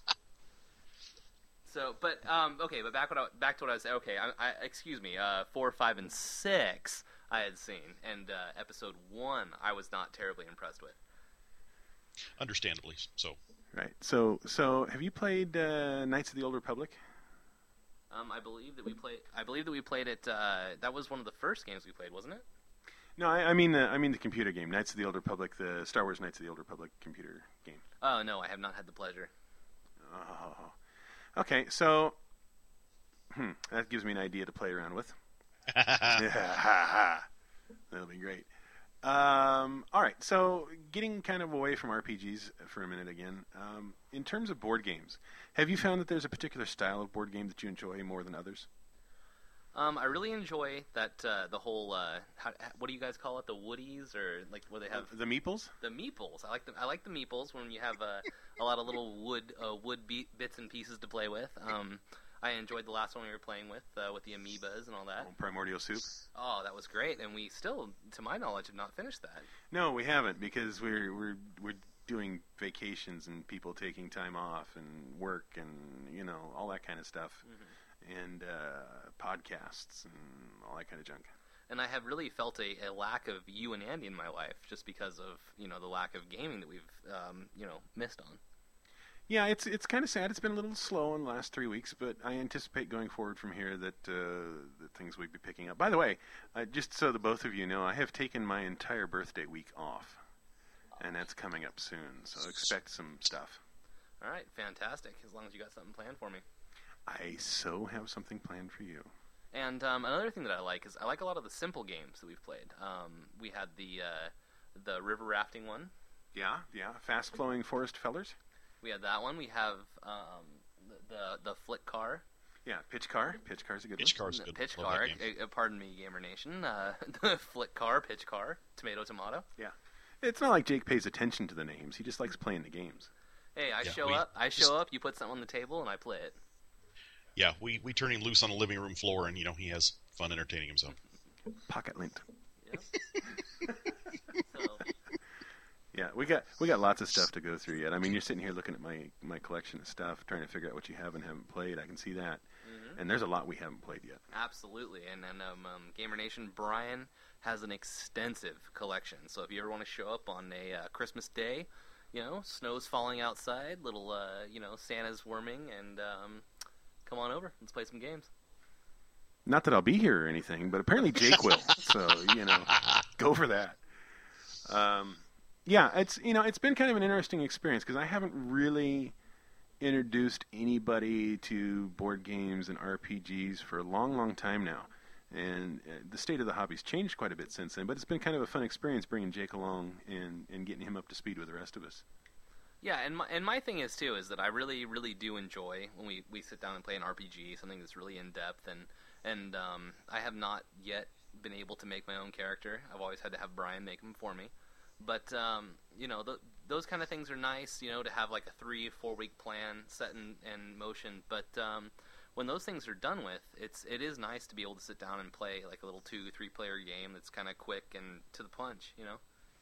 So, but um, okay, but back what I, back to what I was saying. Okay, I, I, excuse me. Uh, four, five, and six I had seen, and uh, episode one I was not terribly impressed with. understandably so. Right. So, so have you played uh, Knights of the Old Republic? Um, I believe that we played. I believe that we played it. Uh, that was one of the first games we played, wasn't it? No, I, I mean the I mean the computer game, Knights of the Old Republic, the Star Wars Knights of the Old Republic computer game. Oh no, I have not had the pleasure. Oh. Okay, so hmm, that gives me an idea to play around with. Yeah, ha, ha. That'll be great. Um, all right, so getting kind of away from R P Gs for a minute again. Um, in terms of board games, have you found that there's a particular style of board game that you enjoy more than others? Um, I really enjoy that uh, the whole uh, how, what do you guys call it? The woodies or like where they have the meeples? The meeples. I like the I like the meeples when you have uh, a lot of little wood uh, wood be- bits and pieces to play with. Um, I enjoyed the last one we were playing with uh, with the amoebas and all that. Oh, Primordial Soup. Oh, that was great, and we still, to my knowledge, have not finished that. No, we haven't because we're we're we're doing vacations and people taking time off and work and you know all that kind of stuff. Mm-hmm. And uh, podcasts and all that kind of junk. And I have really felt a, a lack of you and Andy in my life, just because of you know the lack of gaming that we've um, you know missed on. Yeah, it's it's kind of sad. It's been a little slow in the last three weeks, but I anticipate going forward from here that uh, that things will be picking up. By the way, uh, just so the both of you know, I have taken my entire birthday week off, and that's coming up soon. So expect some stuff. All right, fantastic. As long as you got something planned for me. I so have something planned for you. And um, another thing that I like is I like a lot of the simple games that we've played. Um, we had the uh, the river rafting one. Yeah, yeah. Fast flowing forest fellers. We had that one. We have um, the, the the flick car. Yeah, pitch car. Pitch car's a good pitch one. Car's a good pitch one. car. Uh, pardon me, Gamer Nation. Uh, the flick car, pitch car, tomato, tomato. Yeah. It's not like Jake pays attention to the names. He just likes playing the games. Hey, I yeah, show we up. I show just... up. You put something on the table, and I play it. Yeah, we, we turn him loose on the living room floor, and you know he has fun entertaining himself. Pocket lint. Yeah. so. Yeah, we got we got lots of stuff to go through yet. I mean, you're sitting here looking at my, my collection of stuff, trying to figure out what you have and haven't played. I can see that, mm-hmm. and there's a lot we haven't played yet. Absolutely, and and um, um, Gamer Nation, Brian has an extensive collection. So if you ever want to show up on a uh, Christmas day, you know, snow's falling outside, little uh, you know, Santa's worming, and um, come on over. Let's play some games. Not that I'll be here or anything, but apparently Jake will. So you know, go for that. Um. Yeah, it's you know it's been kind of an interesting experience because I haven't really introduced anybody to board games and R P Gs for a long, long time now, and uh, the state of the hobby's changed quite a bit since then. But it's been kind of a fun experience bringing Jake along and, and getting him up to speed with the rest of us. Yeah, and my and my thing is too is that I really, really do enjoy when we, we sit down and play an R P G, something that's really in depth, and and um, I have not yet been able to make my own character. I've always had to have Brian make them for me. But, um, you know, th- those kind of things are nice, you know, to have like a three, four-week plan set in, in motion. But um, when those things are done with, it's it is nice to be able to sit down and play like a little two, three-player game that's kind of quick and to the punch, you know?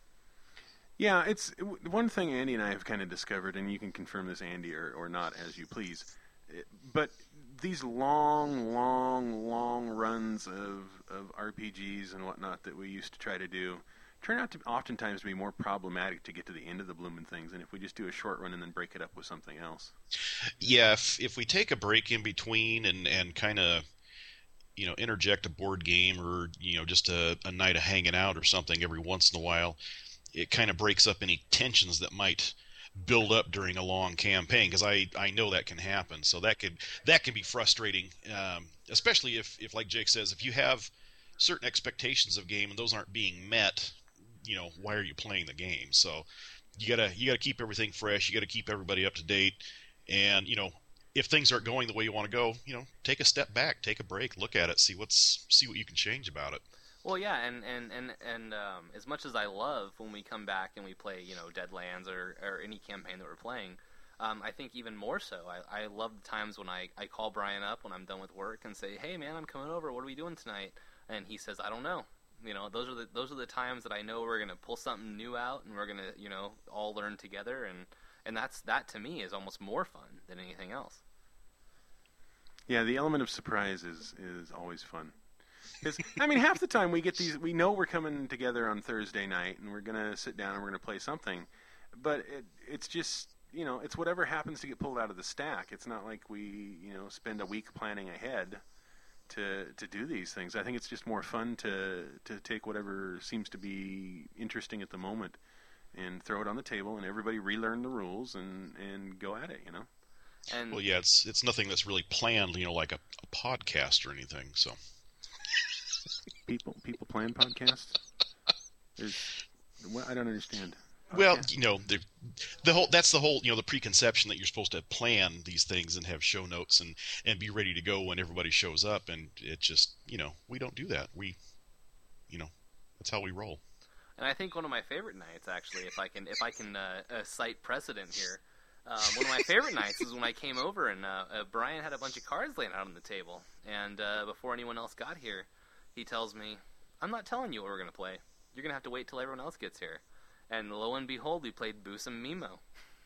Yeah, it's one thing Andy and I have kind of discovered, and you can confirm this, Andy, or, or not, as you please. But these long, long, long runs of, of R P Gs and whatnot that we used to try to do turn out to oftentimes be more problematic to get to the end of the bloomin' things than if we just do a short run and then break it up with something else. Yeah, if if we take a break in between and, and kind of, you know, interject a board game or, you know, just a, a night of hanging out or something every once in a while, it kind of breaks up any tensions that might build up during a long campaign, because I, I know that can happen. So that could that can be frustrating, um, especially if, if, like Jake says, if you have certain expectations of game and those aren't being met, you know, why are you playing the game? So you gotta you gotta keep everything fresh. You gotta keep everybody up to date, and you know, if things aren't going the way you want to go, you know, take a step back, take a break, look at it, see what's see what you can change about it. Well, yeah, and and and and um, as much as I love when we come back and we play, you know, Deadlands or or any campaign that we're playing, um, I think even more so. I, I love the times when I, I call Brian up when I'm done with work and say, hey man, I'm coming over. What are we doing tonight? And he says, I don't know. You know, those are the those are the times that I know we're gonna pull something new out and we're gonna, you know, all learn together, and and that's that to me is almost more fun than anything else. Yeah, the element of surprise is is always fun. Because I mean, half the time we get these, we know we're coming together on Thursday night and we're gonna sit down and we're gonna play something, but it it's just, you know, it's whatever happens to get pulled out of the stack. It's not like we, you know, spend a week planning ahead to to do these things. I think it's just more fun to to take whatever seems to be interesting at the moment and throw it on the table and everybody relearn the rules and, and go at it, you know? And well, yeah, it's it's nothing that's really planned, you know, like a, a podcast or anything, so. People people plan podcasts? There's, well, I don't understand. Podcast. Well, you know, the, the whole that's the whole, you know, the preconception that you're supposed to plan these things and have show notes and, and be ready to go when everybody shows up, and it just, you know, we don't do that. We, you know, that's how we roll. And I think one of my favorite nights, actually, if I can if I can uh, uh, cite precedent here, um, one of my favorite nights is when I came over and uh, uh, Brian had a bunch of cards laying out on the table, and uh, before anyone else got here, he tells me, "I'm not telling you what we're gonna play. You're gonna have to wait till everyone else gets here." And lo and behold, we played Boosum Mimo.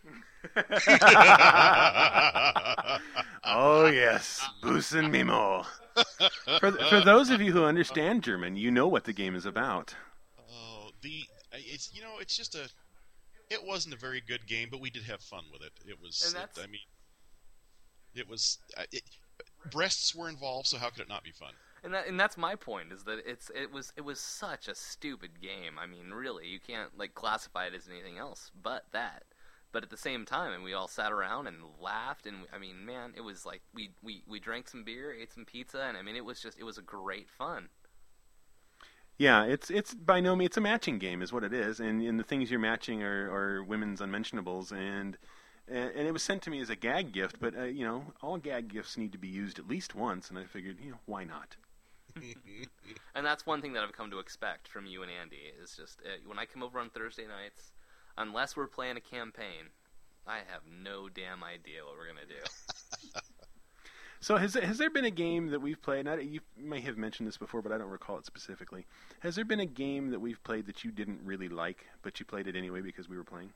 Oh yes, Boosum Mimo. For for those of you who understand German, you know what the game is about. Oh, the it's you know it's just a it wasn't a very good game, but we did have fun with it. It was it, I mean, it was it, breasts were involved, so how could it not be fun? And that and that's my point, is that it's it was it was such a stupid game. I mean, really, you can't like classify it as anything else but that. But at the same time, and we all sat around and laughed, and I mean, man, it was like we, we, we drank some beer, ate some pizza, and I mean, it was just it was a great fun. Yeah, it's it's by no means it's a matching game, is what it is, and, and the things you're matching are, are women's unmentionables, and and it was sent to me as a gag gift, but uh, you know, all gag gifts need to be used at least once, and I figured, you know, why not? And that's one thing that I've come to expect from you and Andy, is just uh, when I come over on Thursday nights, unless we're playing a campaign, I have no damn idea what we're going to do. So has has there been a game that we've played, and I, you may have mentioned this before, but I don't recall it specifically. Has there been a game that we've played that you didn't really like, but you played it anyway because we were playing?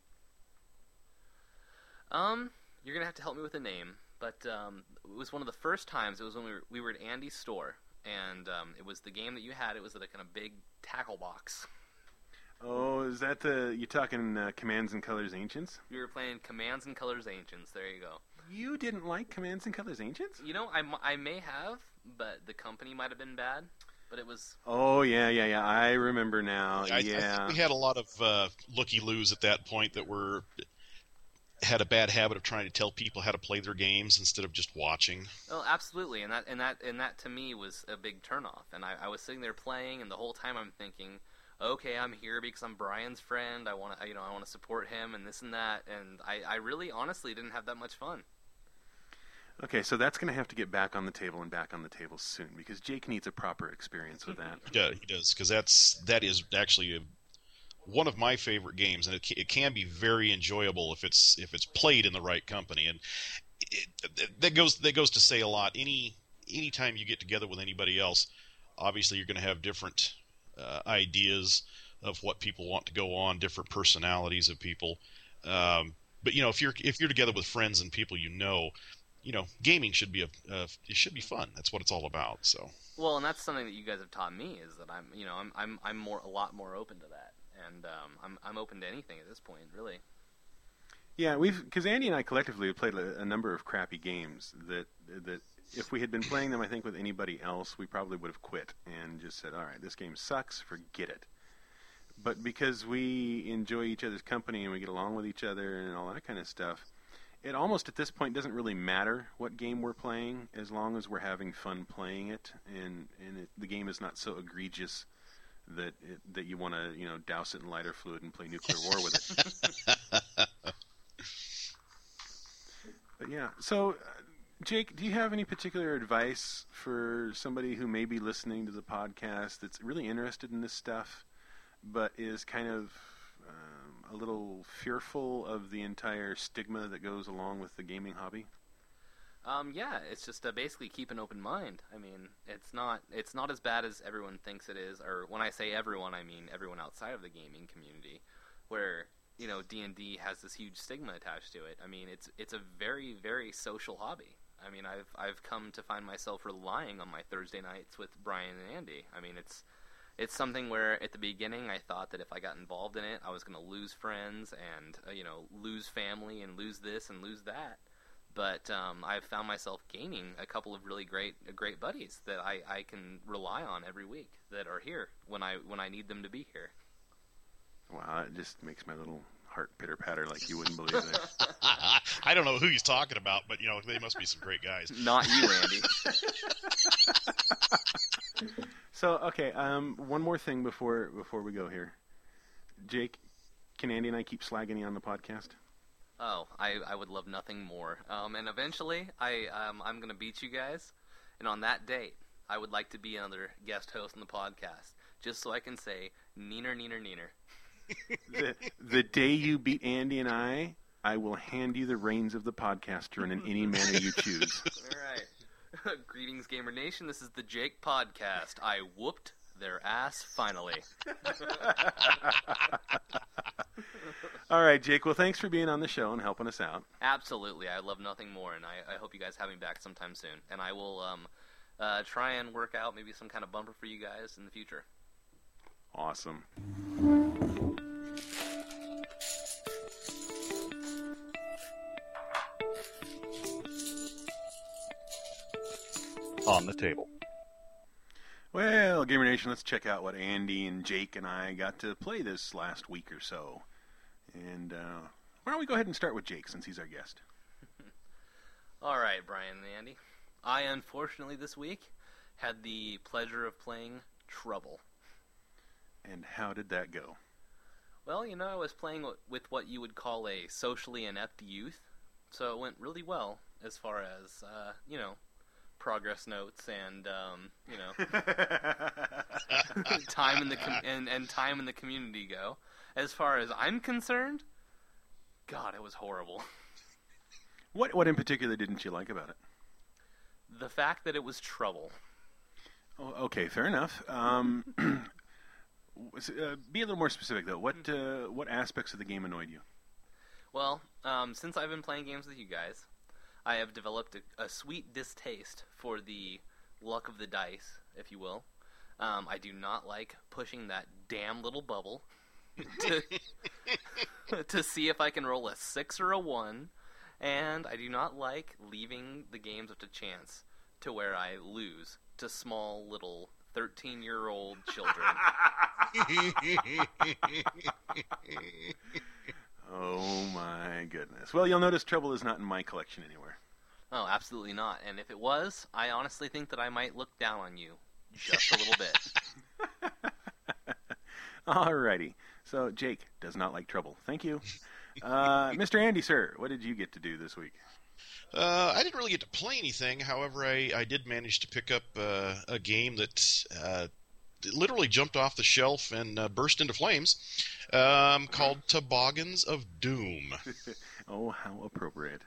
Um, you're going to have to help me with a name, but um, it was one of the first times, it was when we were, we were at Andy's store, and um, it was the game that you had, it was at a kind of big tackle box. Oh, is that the, you talking uh, Commands and Colors Ancients? We were playing Commands and Colors Ancients, there you go. You didn't like Commands and Colors Ancients? You know, I, I may have, but the company might have been bad, but it was... Oh, yeah, yeah, yeah, I remember now, I, yeah. I think we had a lot of uh, looky-loos at that point that were... had a bad habit of trying to tell people how to play their games instead of just watching. Oh, absolutely, and that and that and that to me was a big turnoff. And I, I was sitting there playing, and the whole time I'm thinking, okay, I'm here because I'm Brian's friend. I want to, you know, I want to support him and this and that. And I, I really, honestly, didn't have that much fun. Okay, so that's going to have to get back on the table and back on the table soon, because Jake needs a proper experience with that. Yeah, he does, because that's that is actually a, one of my favorite games, and it it can be very enjoyable if it's if it's played in the right company, and it, it, that goes that goes to say a lot. Any anytime you get together with anybody else, obviously you're going to have different uh, ideas of what people want to go on, different personalities of people. Um, but you know, if you're if you're together with friends and people you know, you know, gaming should be a uh, it should be fun. That's what it's all about. So. Well, and that's something that you guys have taught me is that I'm, you know, I'm I'm I'm more a lot more open to that, and um, I'm I'm open to anything at this point, really. Yeah, we've because Andy and I collectively have played a, a number of crappy games that that if we had been playing them, I think with anybody else, we probably would have quit and just said, "All right, this game sucks, forget it." But because we enjoy each other's company and we get along with each other and all that kind of stuff, it almost at this point doesn't really matter what game we're playing as long as we're having fun playing it, and and it, the game is not so egregious that it, that you want to you know douse it in lighter fluid and play nuclear war with it. But yeah, so uh, Jake, do you have any particular advice for somebody who may be listening to the podcast that's really interested in this stuff, but is kind of um, a little fearful of the entire stigma that goes along with the gaming hobby? Um, yeah, it's just uh, basically keep an open mind. I mean, it's not it's not as bad as everyone thinks it is, or when I say everyone, I mean everyone outside of the gaming community, where you know, D and D has this huge stigma attached to it. I mean, it's it's a very, very social hobby. I mean, I've I've come to find myself relying on my Thursday nights with Brian and Andy. I mean, it's it's something where at the beginning I thought that if I got involved in it, I was going to lose friends and uh, you know lose family and lose this and lose that. But um, I've found myself gaining a couple of really great uh, great buddies that I, I can rely on every week that are here when I when I need them to be here. Wow, it just makes my little heart pitter-patter like you wouldn't believe that. I don't know who he's talking about, but, you know, they must be some great guys. Not you, Andy. So, okay, um, one more thing before before we go here. Jake, can Andy and I keep slagging you on the podcast? Oh, I, I would love nothing more. Um, and eventually, I, um, I'm going to beat you guys. And on that date, I would like to be another guest host on the podcast, just so I can say, neener, neener, neener. the, the day you beat Andy and I, I will hand you the reins of the podcaster in any manner you choose. All right. Greetings, Gamer Nation. This is the Jake Podcast. I whooped their ass finally. All right, Jake. Well, thanks for being on the show and helping us out. Absolutely. I love nothing more, and I, I hope you guys have me back sometime soon. And I will um, uh, try and work out maybe some kind of bumper for you guys in the future. Awesome. On the table. Well, Gamer Nation, let's check out what Andy and Jake and I got to play this last week or so. And uh, why don't we go ahead and start with Jake, since he's our guest. All right, Brian and Andy. I, unfortunately, this week, had the pleasure of playing Trouble. And how did that go? Well, you know, I was playing with what you would call a socially inept youth, so it went really well as far as, uh, you know, progress notes and, um, you know, time in the com- and, and time in the community go. As far as I'm concerned, God, it was horrible. What what in particular didn't you like about it? The fact that it was Trouble. Oh, okay, fair enough. Um, uh, be a little more specific, though. What uh, what aspects of the game annoyed you? Well, um, since I've been playing games with you guys, I have developed a, a sweet distaste for the luck of the dice, if you will. Um, I do not like pushing that damn little bubble to, to see if I can roll a six or a one, and I do not like leaving the games up to chance to where I lose to small little thirteen-year-old children. Oh my goodness. Well, you'll notice Trouble is not in my collection anywhere. Oh, absolutely not. And if it was, I honestly think that I might look down on you just a little bit. Alrighty. So, Jake does not like Trouble. Thank you. Uh, Mister Andy, sir, what did you get to do this week? Uh, I didn't really get to play anything. However, I, I did manage to pick up uh, a game that uh, literally jumped off the shelf and uh, burst into flames, um, called Toboggans of Doom. Oh, how appropriate.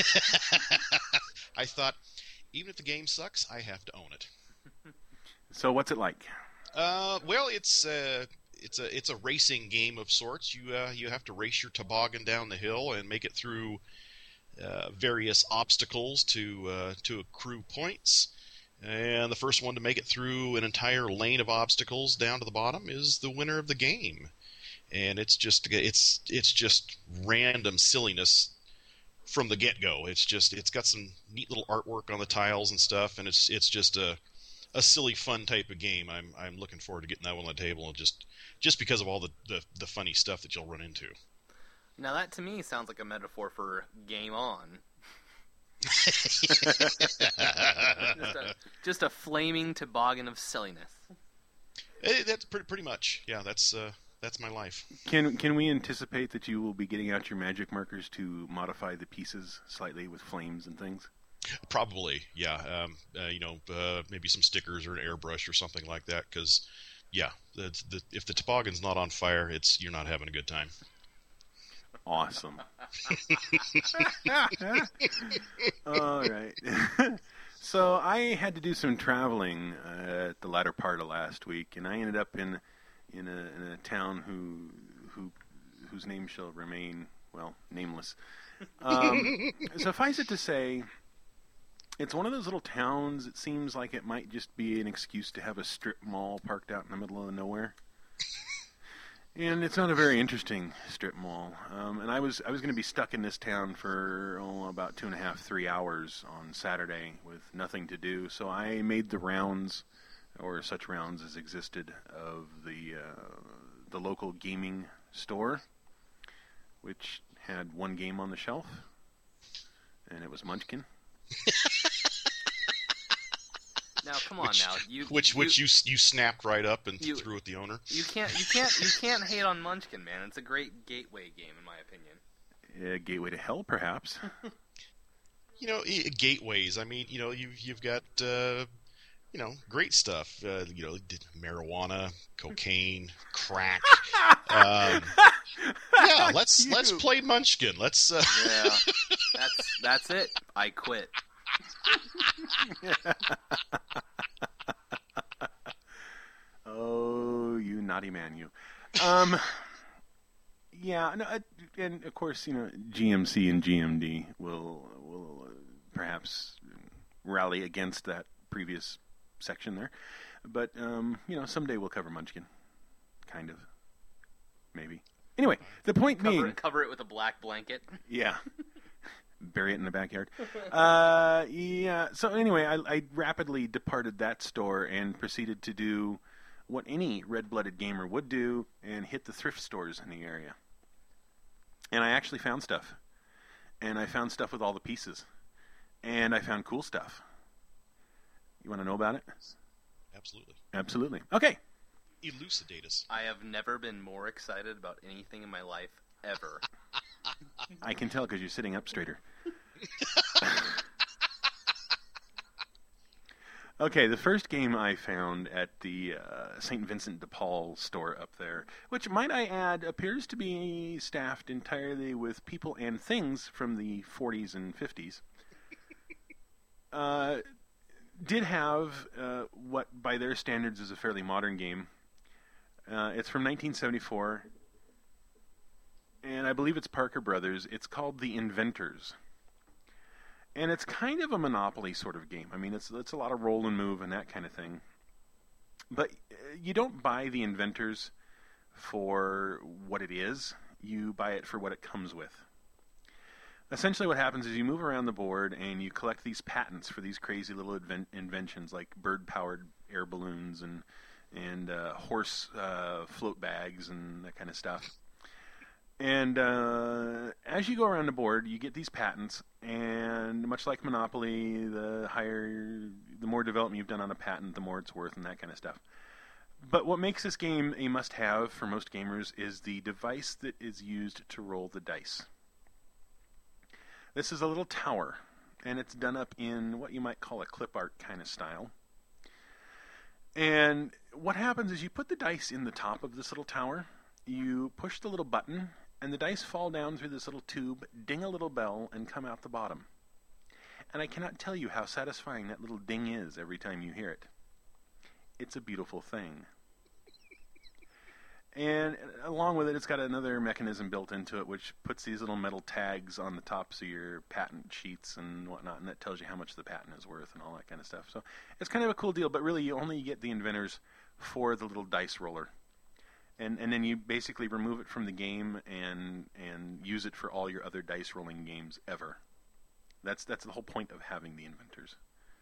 I thought, even if the game sucks, I have to own it. So what's it like? Uh, well, it's uh, it's a it's a racing game of sorts. You uh, you have to race your toboggan down the hill and make it through uh, various obstacles to uh, to accrue points. And the first one to make it through an entire lane of obstacles down to the bottom is the winner of the game. And it's just it's it's just random silliness from the get-go. It's just it's got some neat little artwork on the tiles and stuff, and it's it's just a a silly, fun type of game. I'm I'm looking forward to getting that one on the table, and just just because of all the, the, the funny stuff that you'll run into. Now that to me sounds like a metaphor for game on. just, a, just a flaming toboggan of silliness. Eh, that's pretty pretty much. Yeah, that's uh, that's my life. Can can we anticipate that you will be getting out your magic markers to modify the pieces slightly with flames and things? Probably, yeah. Um, uh, you know, uh, maybe some stickers or an airbrush or something like that. Because, yeah, the, the, if the toboggan's not on fire, it's you're not having a good time. Awesome. All right. So I had to do some traveling uh, at the latter part of last week, and I ended up in in a, in a town who who whose name shall remain, well, nameless. Um, suffice it to say, it's one of those little towns. It seems like it might just be an excuse to have a strip mall parked out in the middle of nowhere. And it's not a very interesting strip mall. Um, and I was I was going to be stuck in this town for oh, about two and a half, three hours on Saturday with nothing to do. So I made the rounds, or such rounds as existed, of the uh, the local gaming store, which had one game on the shelf, and it was Munchkin. Now, come on, which, now you which you, which you you snapped right up and you, threw at the owner. You can't you can't you can't hate on Munchkin, man. It's a great gateway game, in my opinion. A gateway to hell, perhaps. You know, gateways. I mean, you know, you you've got uh, you know great stuff. Uh, you know, marijuana, cocaine, crack. um, yeah, let's let's play Munchkin. Let's. Uh... Yeah, that's that's it. I quit. Oh, you naughty man, you. Um, yeah, no, uh, and of course, you know, G M C and G M D will will uh, perhaps rally against that previous section there, but um, you know, someday we'll cover Munchkin, kind of, maybe. Anyway, the point cover being, it, cover it with a black blanket. Yeah. Bury it in the backyard. Uh, yeah. So anyway, I, I rapidly departed that store and proceeded to do what any red-blooded gamer would do and hit the thrift stores in the area. And I actually found stuff. And I found stuff with all the pieces. And I found cool stuff. You want to know about it? Absolutely. Absolutely. Okay. Elucidate us. I have never been more excited about anything in my life ever. I can tell because you're sitting up straighter. Okay, the first game I found at the uh, Saint Vincent de Paul store up there, which, might I add, appears to be staffed entirely with people and things from the forties and fifties, uh, did have uh, what, by their standards, is a fairly modern game. Uh, it's from nineteen seventy-four, and I believe it's Parker Brothers. It's called The Inventors. And it's kind of a Monopoly sort of game. I mean, it's it's a lot of roll and move and that kind of thing. But you don't buy The Inventors for what it is. You buy it for what it comes with. Essentially what happens is you move around the board and you collect these patents for these crazy little invent- inventions like bird-powered air balloons and, and uh, horse uh, float bags and that kind of stuff. And uh, as you go around the board, you get these patents, and much like Monopoly, the higher, the more development you've done on a patent, the more it's worth, and that kind of stuff. But what makes this game a must-have for most gamers is the device that is used to roll the dice. This is a little tower, and it's done up in what you might call a clip art kind of style. And what happens is you put the dice in the top of this little tower, you push the little button, and the dice fall down through this little tube, ding a little bell, and come out the bottom. And I cannot tell you how satisfying that little ding is every time you hear it. It's a beautiful thing. And along with it, it's got another mechanism built into it, which puts these little metal tags on the tops of your patent sheets and whatnot, and that tells you how much the patent is worth and all that kind of stuff. So it's kind of a cool deal, but really you only get the inventors for the little dice roller. And and then you basically remove it from the game and and use it for all your other dice rolling games ever. That's that's the whole point of having the inventors.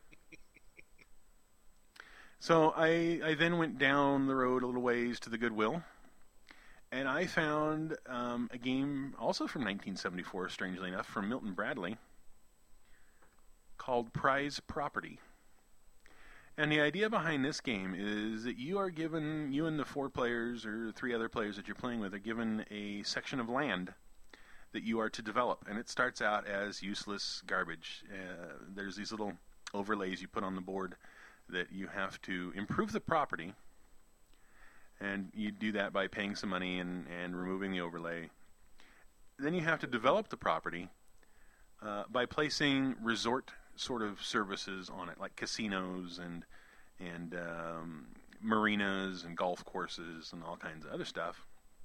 So I I then went down the road a little ways to the Goodwill. And I found um, a game also from nineteen seventy-four, strangely enough, from Milton Bradley, called Prize Property. And the idea behind this game is that you are given, you and the four players or three other players that you're playing with are given a section of land that you are to develop. And it starts out as useless garbage. Uh, there's these little overlays you put on the board that you have to improve the property. And you do that by paying some money and, and removing the overlay. Then you have to develop the property uh, by placing resort sort of services on it, like casinos and and um, marinas and golf courses and all kinds of other stuff.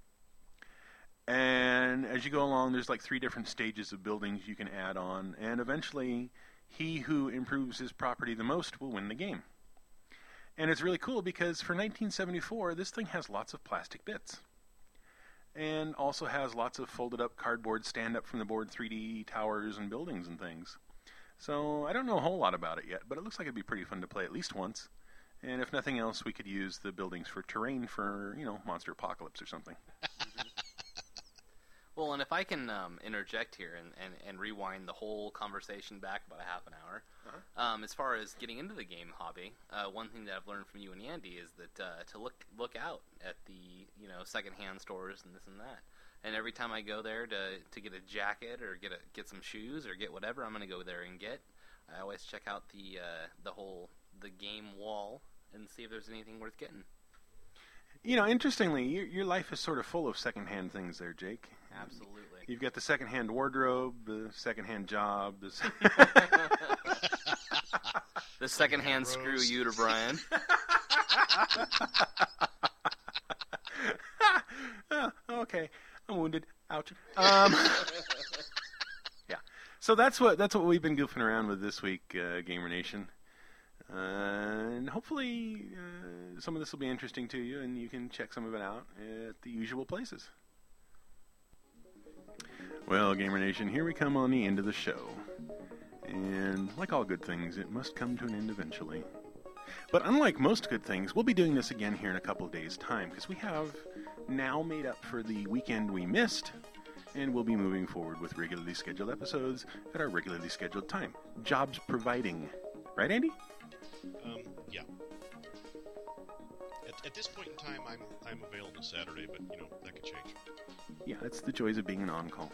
And as you go along, there's like three different stages of buildings you can add on, and eventually he who improves his property the most will win the game. And it's really cool because for nineteen seventy-four, this thing has lots of plastic bits. And also has lots of folded up cardboard, stand up from the board three D towers and buildings and things. So I don't know a whole lot about it yet, but it looks like it'd be pretty fun to play at least once. And if nothing else, we could use the buildings for terrain for, you know, Monster Apocalypse or something. Well, and if I can um, interject here and, and, and rewind the whole conversation back about a half an hour, uh-huh. um, as far as getting into the game hobby, uh, one thing that I've learned from you and Andy is that uh, to look look out at the you know secondhand stores and this and that. And every time I go there to to get a jacket or get a, get some shoes or get whatever I'm going to go there and get, I always check out the uh, the whole the game wall and see if there's anything worth getting. You know, interestingly, your, your life is sort of full of secondhand things there, Jake. Absolutely. You've got the secondhand wardrobe, the secondhand job. The, se- the secondhand screw you to Brian. oh, okay, I'm wounded. Ouch. Um, yeah. So that's what that's what we've been goofing around with this week, uh, Gamer Nation. Uh, and hopefully uh, some of this will be interesting to you, and you can check some of it out at the usual places. Well, Gamer Nation, here we come on the end of the show. And like all good things, it must come to an end eventually. But unlike most good things, we'll be doing this again here in a couple of days' time, because we have now made up for the weekend we missed, and we'll be moving forward with regularly scheduled episodes at our regularly scheduled time. Jobs providing. Right, Andy? Um, yeah. At, at this point in time, I'm I'm available Saturday, but, you know, that could change. Yeah, it's the joys of being an on-call.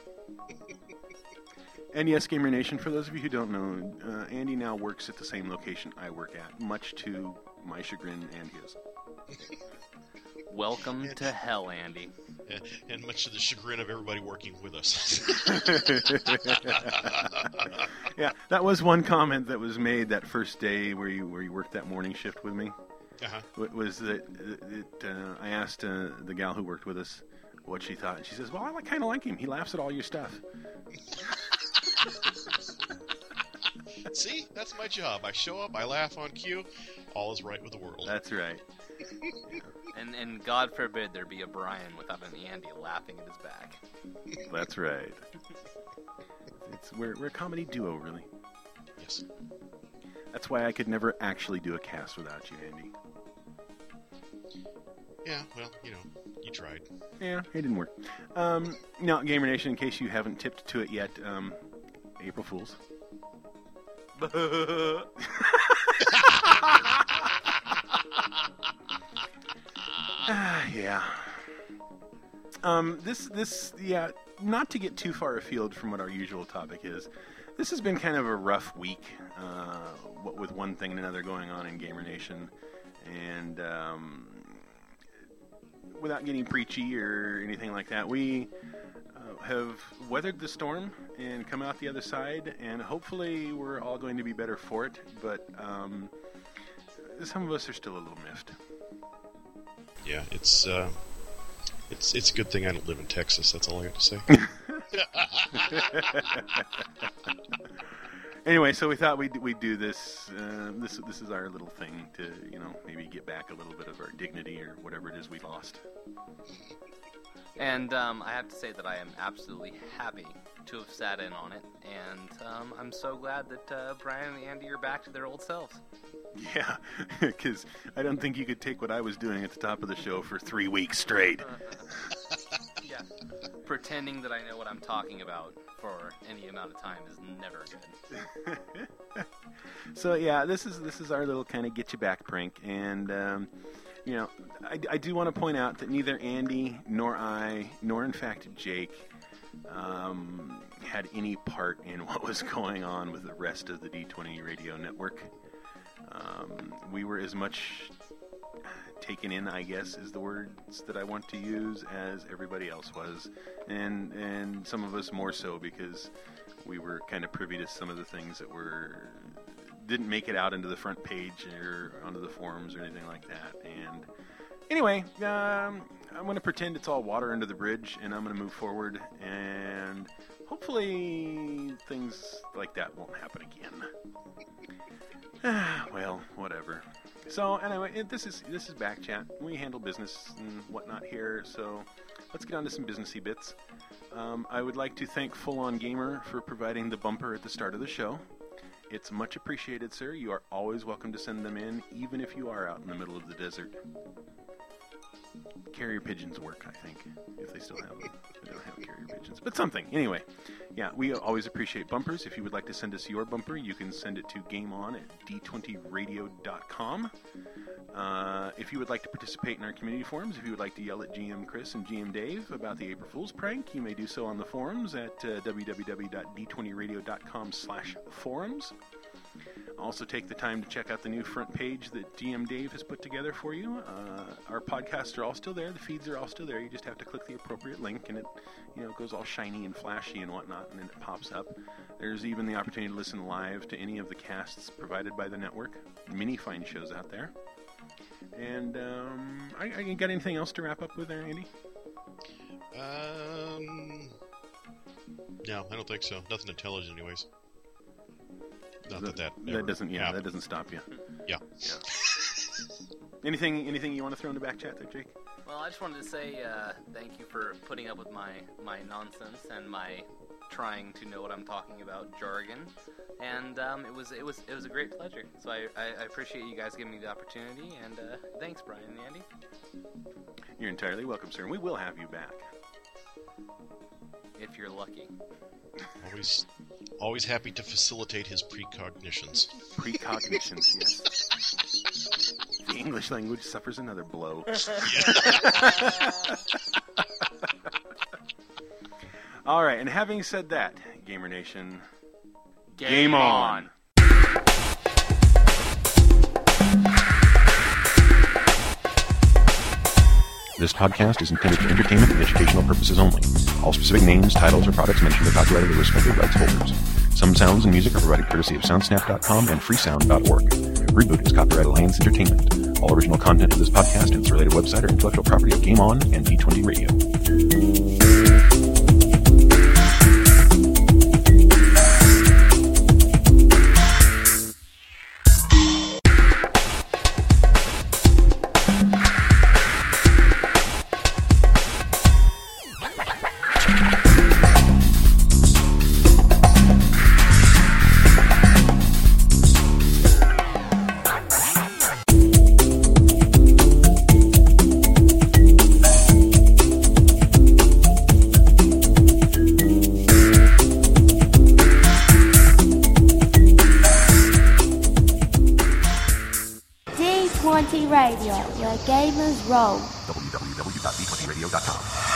And yes, Gamer Nation, for those of you who don't know, uh, Andy now works at the same location I work at, much to my chagrin and his. Welcome to hell, Andy. And, and much to the chagrin of everybody working with us. Yeah, that was one comment that was made that first day where you where you worked that morning shift with me. Uh-huh. Was that, that uh, I asked uh, the gal who worked with us what she thought, and she says, "Well, I kind of like him. He laughs at all your stuff." See, that's my job. I show up, I laugh on cue, all is right with the world. That's right. And and God forbid there be a Brian without an Andy laughing at his back. That's right. It's we're we're a comedy duo, really. Yes. That's why I could never actually do a cast without you, Andy. Yeah, well, you know, you tried. Yeah, it didn't work. Um, now, Gamer Nation, in case you haven't tipped to it yet, um, April Fools. Ah, yeah. Um, this, this, yeah, not to get too far afield from what our usual topic is, this has been kind of a rough week, uh, what with one thing and another going on in Gamer Nation, and, um, without getting preachy or anything like that, we uh, have weathered the storm and come out the other side, and hopefully we're all going to be better for it, but, um, some of us are still a little miffed. Yeah, it's uh, It's it's a good thing I don't live in Texas. That's all I have to say. Anyway, so we thought we'd we'd do this. Uh, this this is our little thing to, you know, maybe get back a little bit of our dignity or whatever it is we lost. And um, I have to say that I am absolutely happy to have sat in on it, and um, I'm so glad that uh, Brian and Andy are back to their old selves. Yeah, because I don't think you could take what I was doing at the top of the show for three weeks straight. Yeah, pretending that I know what I'm talking about for any amount of time is never good. So yeah, this is this is our little kind of get you back prank, and um, you know, I, I do want to point out that neither Andy nor I, nor in fact Jake, um, had any part in what was going on with the rest of the D twenty Radio Network. Um, we were as much taken in, I guess, is the words that I want to use, as everybody else was, and and some of us more so because we were kind of privy to some of the things that were didn't make it out into the front page or onto the forums or anything like that. And anyway, um, I'm going to pretend it's all water under the bridge, and I'm going to move forward, and hopefully things like that won't happen again. Well, whatever. So anyway, it, this is this is Back Chat. We handle business and whatnot here, so let's get on to some businessy bits. Um, I would like to thank Full On Gamer for providing the bumper at the start of the show. It's much appreciated, sir. You are always welcome to send them in, even if you are out in the middle of the desert. Carrier pigeons work, I think, if they still have them. They don't have carrier pigeons, but something. Anyway, yeah, we always appreciate bumpers. If you would like to send us your bumper, you can send it to gameon at d twenty radio dot com. Uh, if you would like to participate in our community forums, if you would like to yell at G M Chris and G M Dave about the April Fool's prank, you may do so on the forums at uh, w w w dot d twenty radio dot com slash forums. Also take the time to check out the new front page that G M Dave has put together for you. Uh, our podcasts are all still there. The feeds are all still there. You just have to click the appropriate link, and it, you know, goes all shiny and flashy and whatnot, and then it pops up. There's even the opportunity to listen live to any of the casts provided by the network. Many fine shows out there. And um, I, I got anything else to wrap up with there, Andy? Um, no, I don't think so. Nothing intelligent, anyways. Not that that, that, that doesn't yeah happened. That doesn't stop you. Yeah. Yeah. anything anything you want to throw in the back chat there, Jake? Well, I just wanted to say uh, thank you for putting up with my, my nonsense and my trying to know what I'm talking about jargon, and um, it was it was it was a great pleasure. So I, I, I appreciate you guys giving me the opportunity, and uh, thanks, Brian and Andy. You're entirely welcome, sir. And we will have you back if you're lucky. Always, always happy to facilitate his precognitions. Precognitions, yes. The English language suffers another blow. All right, and having said that, Gamer Nation, game, game on. on. This podcast is intended for entertainment and educational purposes only. All specific names, titles, or products mentioned are copyrighted to their respective rights holders. Some sounds and music are provided courtesy of soundsnap dot com and freesound dot org. Reboot is copyright Alliance Entertainment. All original content of this podcast and its related website are intellectual property of Game On and D twenty Radio. D twenty Radio, where gamers roll. w w w dot d twenty radio dot com